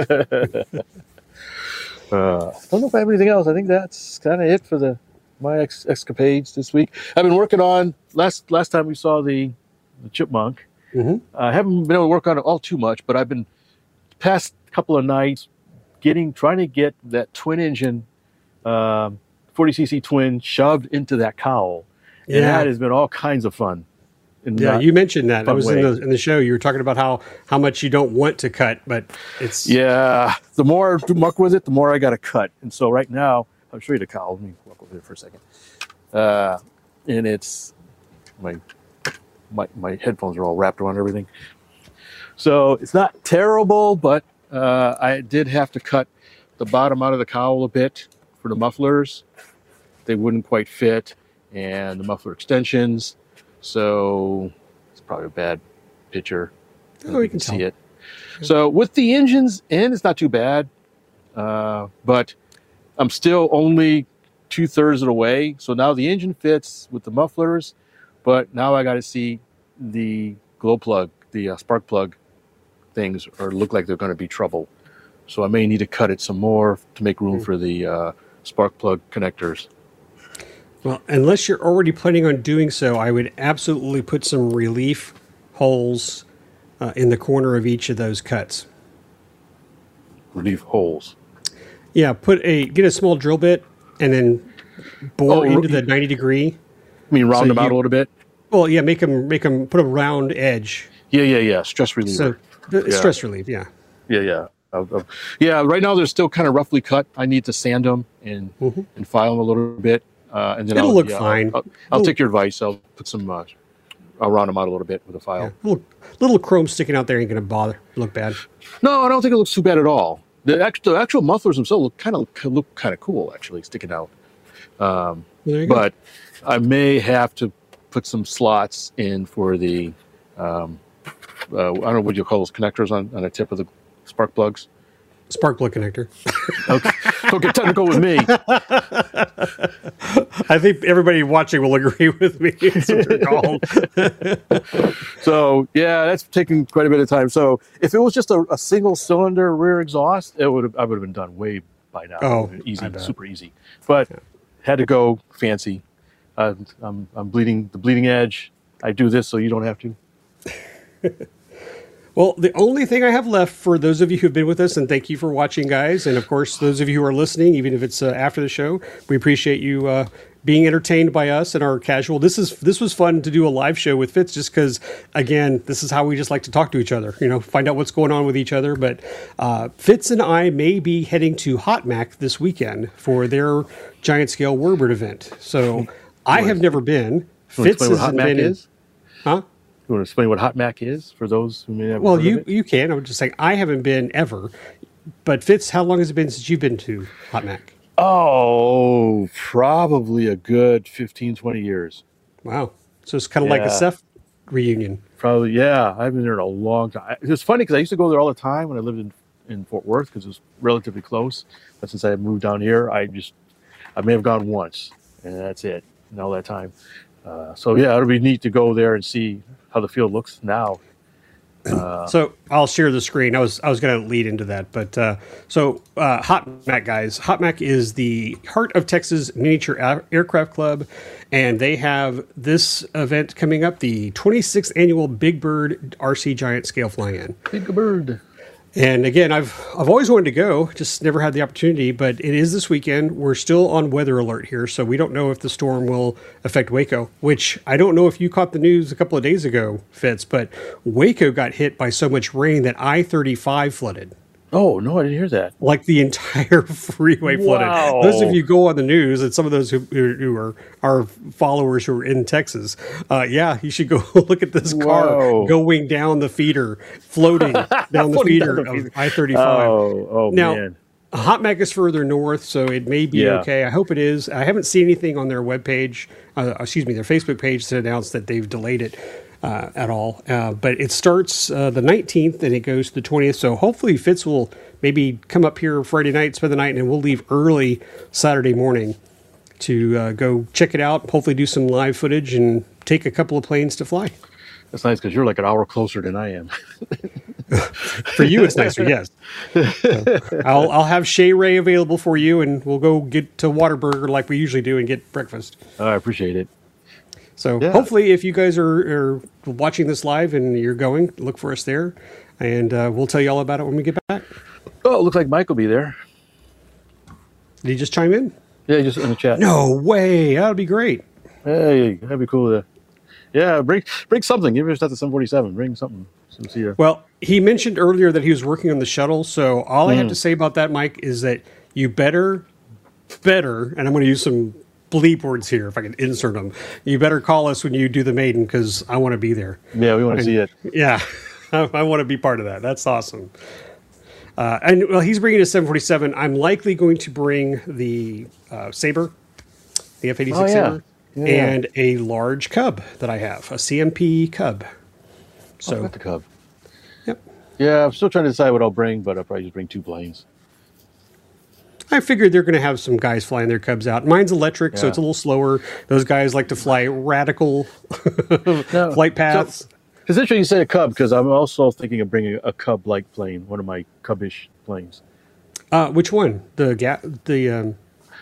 Uh, I don't know if I have anything else. I think that's kind of it for the my ex- escapades this week. I've been working on last last time we saw the, the chipmunk. hmm I haven't been able to work on it all too much, but I've been past couple of nights getting trying to get that twin engine um, forty c c twin shoved into that cowl. And Yeah. that has been all kinds of fun. And Yeah, not- you mentioned that. That fun was in way. the in the show. You were talking about how how much you don't want to cut, but it's Yeah, the more I muck with it, the more I got to cut. And so right now, I'll show you the cowl. Let me walk over here for a second. Uh, and it's my my my headphones are all wrapped around everything. So it's not terrible, but uh, I did have to cut the bottom out of the cowl a bit for the mufflers. They wouldn't quite fit, and the muffler extensions. So it's probably a bad picture. Oh, you can see tell. it. So with the engines in, it's not too bad, uh, but I'm still only two thirds of the way. So now the engine fits with the mufflers, but now I got to see the glow plug, the uh, spark plug things, or look like they're going to be trouble. So I may need to cut it some more to make room Mm. for the uh, spark plug connectors. Well, unless you're already planning on doing so, I would absolutely put some relief holes uh, in the corner of each of those cuts. Relief holes. Yeah, put a get a small drill bit and then bore Oh, into you- the ninety degree. I mean, round So them out you- a little bit. Well, yeah, make them make them put a round edge. Yeah, yeah, yeah. Stress reliever. So the Yeah. stress relief, yeah. Yeah, yeah. I'll- I'll- yeah, right now they're still kind of roughly cut. I need to sand them and Mhm. and file them a little bit. Uh, and then It'll I'll, look yeah, I'll- fine. I'll, I'll It'll- take your advice. I'll put some, uh, I'll round them out a little bit with a file. Yeah. Little little chrome sticking out there ain't gonna bother look bad. No, I don't think it looks too bad at all. The actual, the actual mufflers themselves look kind of look kind of cool, actually, sticking out. Um, Well, there you go. but I may have to put some slots in for the, um, uh, I don't know what you call those connectors on, on the tip of the spark plugs. Spark plug connector. Okay, don't get technical with me. I think everybody watching will agree with me. That's what they're called. So yeah, that's taking quite a bit of time. So if it was just a, a single cylinder rear exhaust, it would have I would have been done way by now. Oh, It would've been easy, I bet. super easy. But had to go fancy. Uh, I'm I'm bleeding the bleeding edge. I do this so you don't have to. Well, the only thing I have left for those of you who've been with us, and thank you for watching, guys, and of course those of you who are listening, even if it's uh, after the show, we appreciate you uh, being entertained by us and our casual. This is this was fun to do a live show with Fitz, just because, again, this is how we just like to talk to each other. You know, find out what's going on with each other. But uh, Fitz and I may be heading to Hot Mac this weekend for their giant scale Warbird event. So I have never been. You want to Fitz explain what Hot hasn't Mac been. in- is? Huh? You want to explain what Hot Mac is for those who may have Well, heard you of it? you can. I was just saying I haven't been ever. But Fitz, how long has it been since you've been to Hot Mac? Oh, probably a good fifteen, twenty years. Wow. So it's kind of like a Yeah. Seth reunion. Probably, yeah. I've been there in a long time. It's funny because I used to go there all the time when I lived in, in Fort Worth because it was relatively close. But since I moved down here, I just, I may have gone once, and that's it in all that time. Uh, so yeah, it'll be neat to go there and see how the field looks now. So I'll share the screen. I was I was going to lead into that, but uh, so uh, Hot Mac guys, Hot Mac is the Heart of Texas Miniature A- Aircraft Club, and they have this event coming up, the twenty-sixth annual Big Bird R C Giant Scale Fly-In. Big bird. And again, I've I've always wanted to go, just never had the opportunity. But it is this weekend. We're still on weather alert here, so we don't know if the storm will affect Waco. Which I don't know if you caught the news a couple of days ago, Fitz, but Waco got hit by so much rain that I thirty-five flooded. Oh no, I didn't hear that. Like the entire freeway flooded. Wow. Those of you go on the news, and some of those who, who are our followers who are in Texas, uh, yeah, you should go look at this car Whoa. going down the feeder, floating down the Floating feeder down the of feeder. I thirty-five. Oh, oh Now, man. Hot Mac is further north, so it may be Yeah. okay. I hope it is. I haven't seen anything on their webpage, uh, excuse me, their Facebook page to announce that they've delayed it uh, at all. Uh, but it starts uh, the nineteenth and it goes to the twentieth. So hopefully Fitz will maybe come up here Friday night, spend the night, and we'll leave early Saturday morning to uh, go check it out, hopefully do some live footage and take a couple of planes to fly. That's nice because you're like an hour closer than I am. For you, it's nicer, yes. So I'll I'll have Shea Ray available for you, and we'll go get to Whataburger like we usually do and get breakfast. Oh, I appreciate it. So Yeah. hopefully, if you guys are, are watching this live and you're going, look for us there, and uh, we'll tell you all about it when we get back. Oh, it looks like Mike will be there. Did he just chime in? Yeah, just in the chat. No way! That would be great. Hey, that'd be cool. To, yeah, bring bring something. Even if it's not the seven forty-seven, bring something. So see ya. Well, he mentioned earlier that he was working on the shuttle. So all I have to say about that, Mike, is that you better, better, and I'm going to use some bleep words here if I can insert them. You better call us when you do the maiden because I want to be there. Yeah, we want to see it. Yeah, I, I want to be part of that. That's awesome. Uh, and well, he's bringing a seven forty-seven. I'm likely going to bring the uh, Sabre, the F eighty-six Oh, yeah. Sabre, Yeah. and a large Cub that I have, a C M P Cub. So So, got the Cub. yep. Yeah, I'm still trying to decide what I'll bring, but I'll probably just bring two planes. I figured they're going to have some guys flying their Cubs out. Mine's electric, so Yeah. it's a little slower. Those guys like to fly radical No, flight paths. It's interesting you say a Cub because I'm also thinking of bringing a Cub-like plane, one of my Cub-ish planes. Uh, which one? The ga- the um,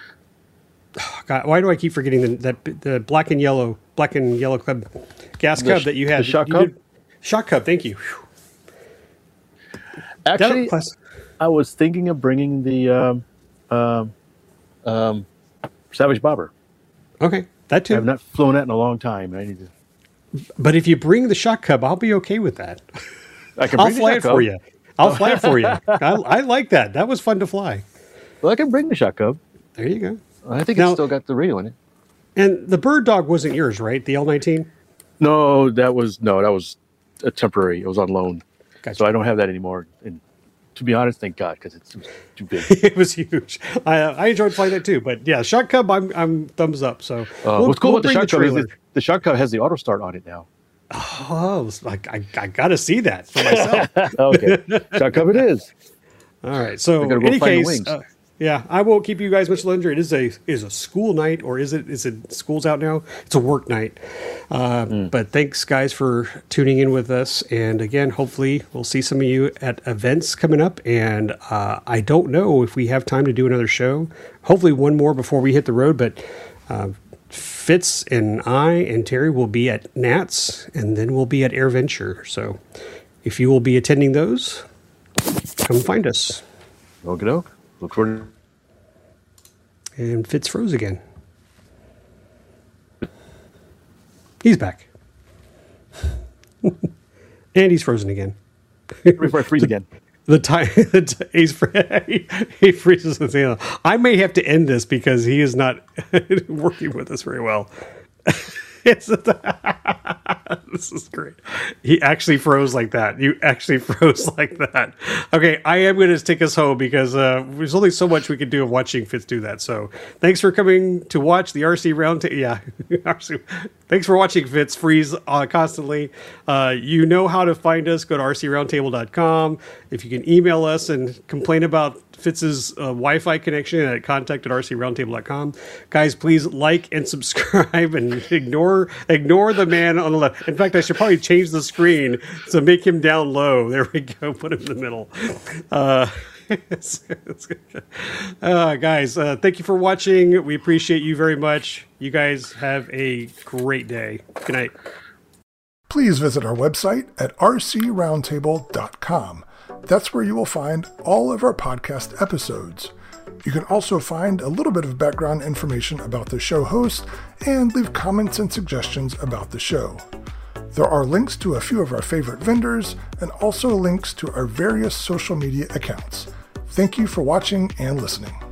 oh, God, why do I keep forgetting the that the black and yellow black and yellow Cub gas The Cub sh- that you had? the Shock You Cub? did- Shock Cub. Thank you. Whew. Actually, That- plus- I was thinking of bringing the um, um, um, Savage Bobber. okay, that I too. have not flown that in a long time. I need to. But if you bring the Shock Cub, I'll be okay with that. I can I'll bring the fly Shock it Cub. for you. I'll fly it for you. I, I like that. That was fun to fly. Well, I can bring the Shock Cub. There you go. I think Now- it's still got the radio in it. And the Bird Dog wasn't yours, right? The L nineteen. No, that was no, that was a temporary. It was on loan, Gotcha. so I don't have that anymore. And to be honest, thank God, because it's too big. It was huge. I uh, I enjoyed flying that too. But yeah, Shock Cub, I'm I'm thumbs up. So Uh, we'll- what's cool we'll about the bring Shock Cub is trailer. that the Shock Cub has the auto start on it now. Oh, it's like I, I got to see that for myself. Okay, Shock Cub it is. All right. So gotta in go any find the case, wings. uh, yeah, I won't keep you guys much longer. It is a is a school night, or is it is it school's out now? It's a work night. Uh, Hmm. But thanks, guys, for tuning in with us. And again, hopefully, we'll see some of you at events coming up. And uh, I don't know if we have time to do another show. Hopefully, one more before we hit the road. But uh, Fitz and I and Terry will be at Nats, and then we'll be at AirVenture. So if you will be attending those, come find us. Okie doke. Look for And Fitz froze again. He's back. And he's frozen again. before I freeze again. The time the t- he's fr- he, he freezes his hand. I may have to end this because he is not working with us very well. It's this is great. He actually froze like that. You actually froze like that. Okay, I am going to take us home because uh, there's only so much we can do of watching Fitz do that. So thanks for coming to watch the R C Roundtable. Yeah, R C. Thanks for watching Fitz freeze uh, constantly. Uh, you know how to find us. Go to r c roundtable dot com. If you can email us and complain about Fitz's uh, Wi-Fi connection at contact at r c roundtable dot com. Guys, please like and subscribe and ignore ignore the man on the left. In fact, I should probably change the the screen. So make him down low. There we go. Put him in the middle. Uh, uh, guys, uh, thank you for watching. We appreciate you very much. You guys have a great day. Good night. Please visit our website at r c roundtable dot com. That's where you will find all of our podcast episodes. You can also find a little bit of background information about the show host and leave comments and suggestions about the show. There are links to a few of our favorite vendors and also links to our various social media accounts. Thank you for watching and listening.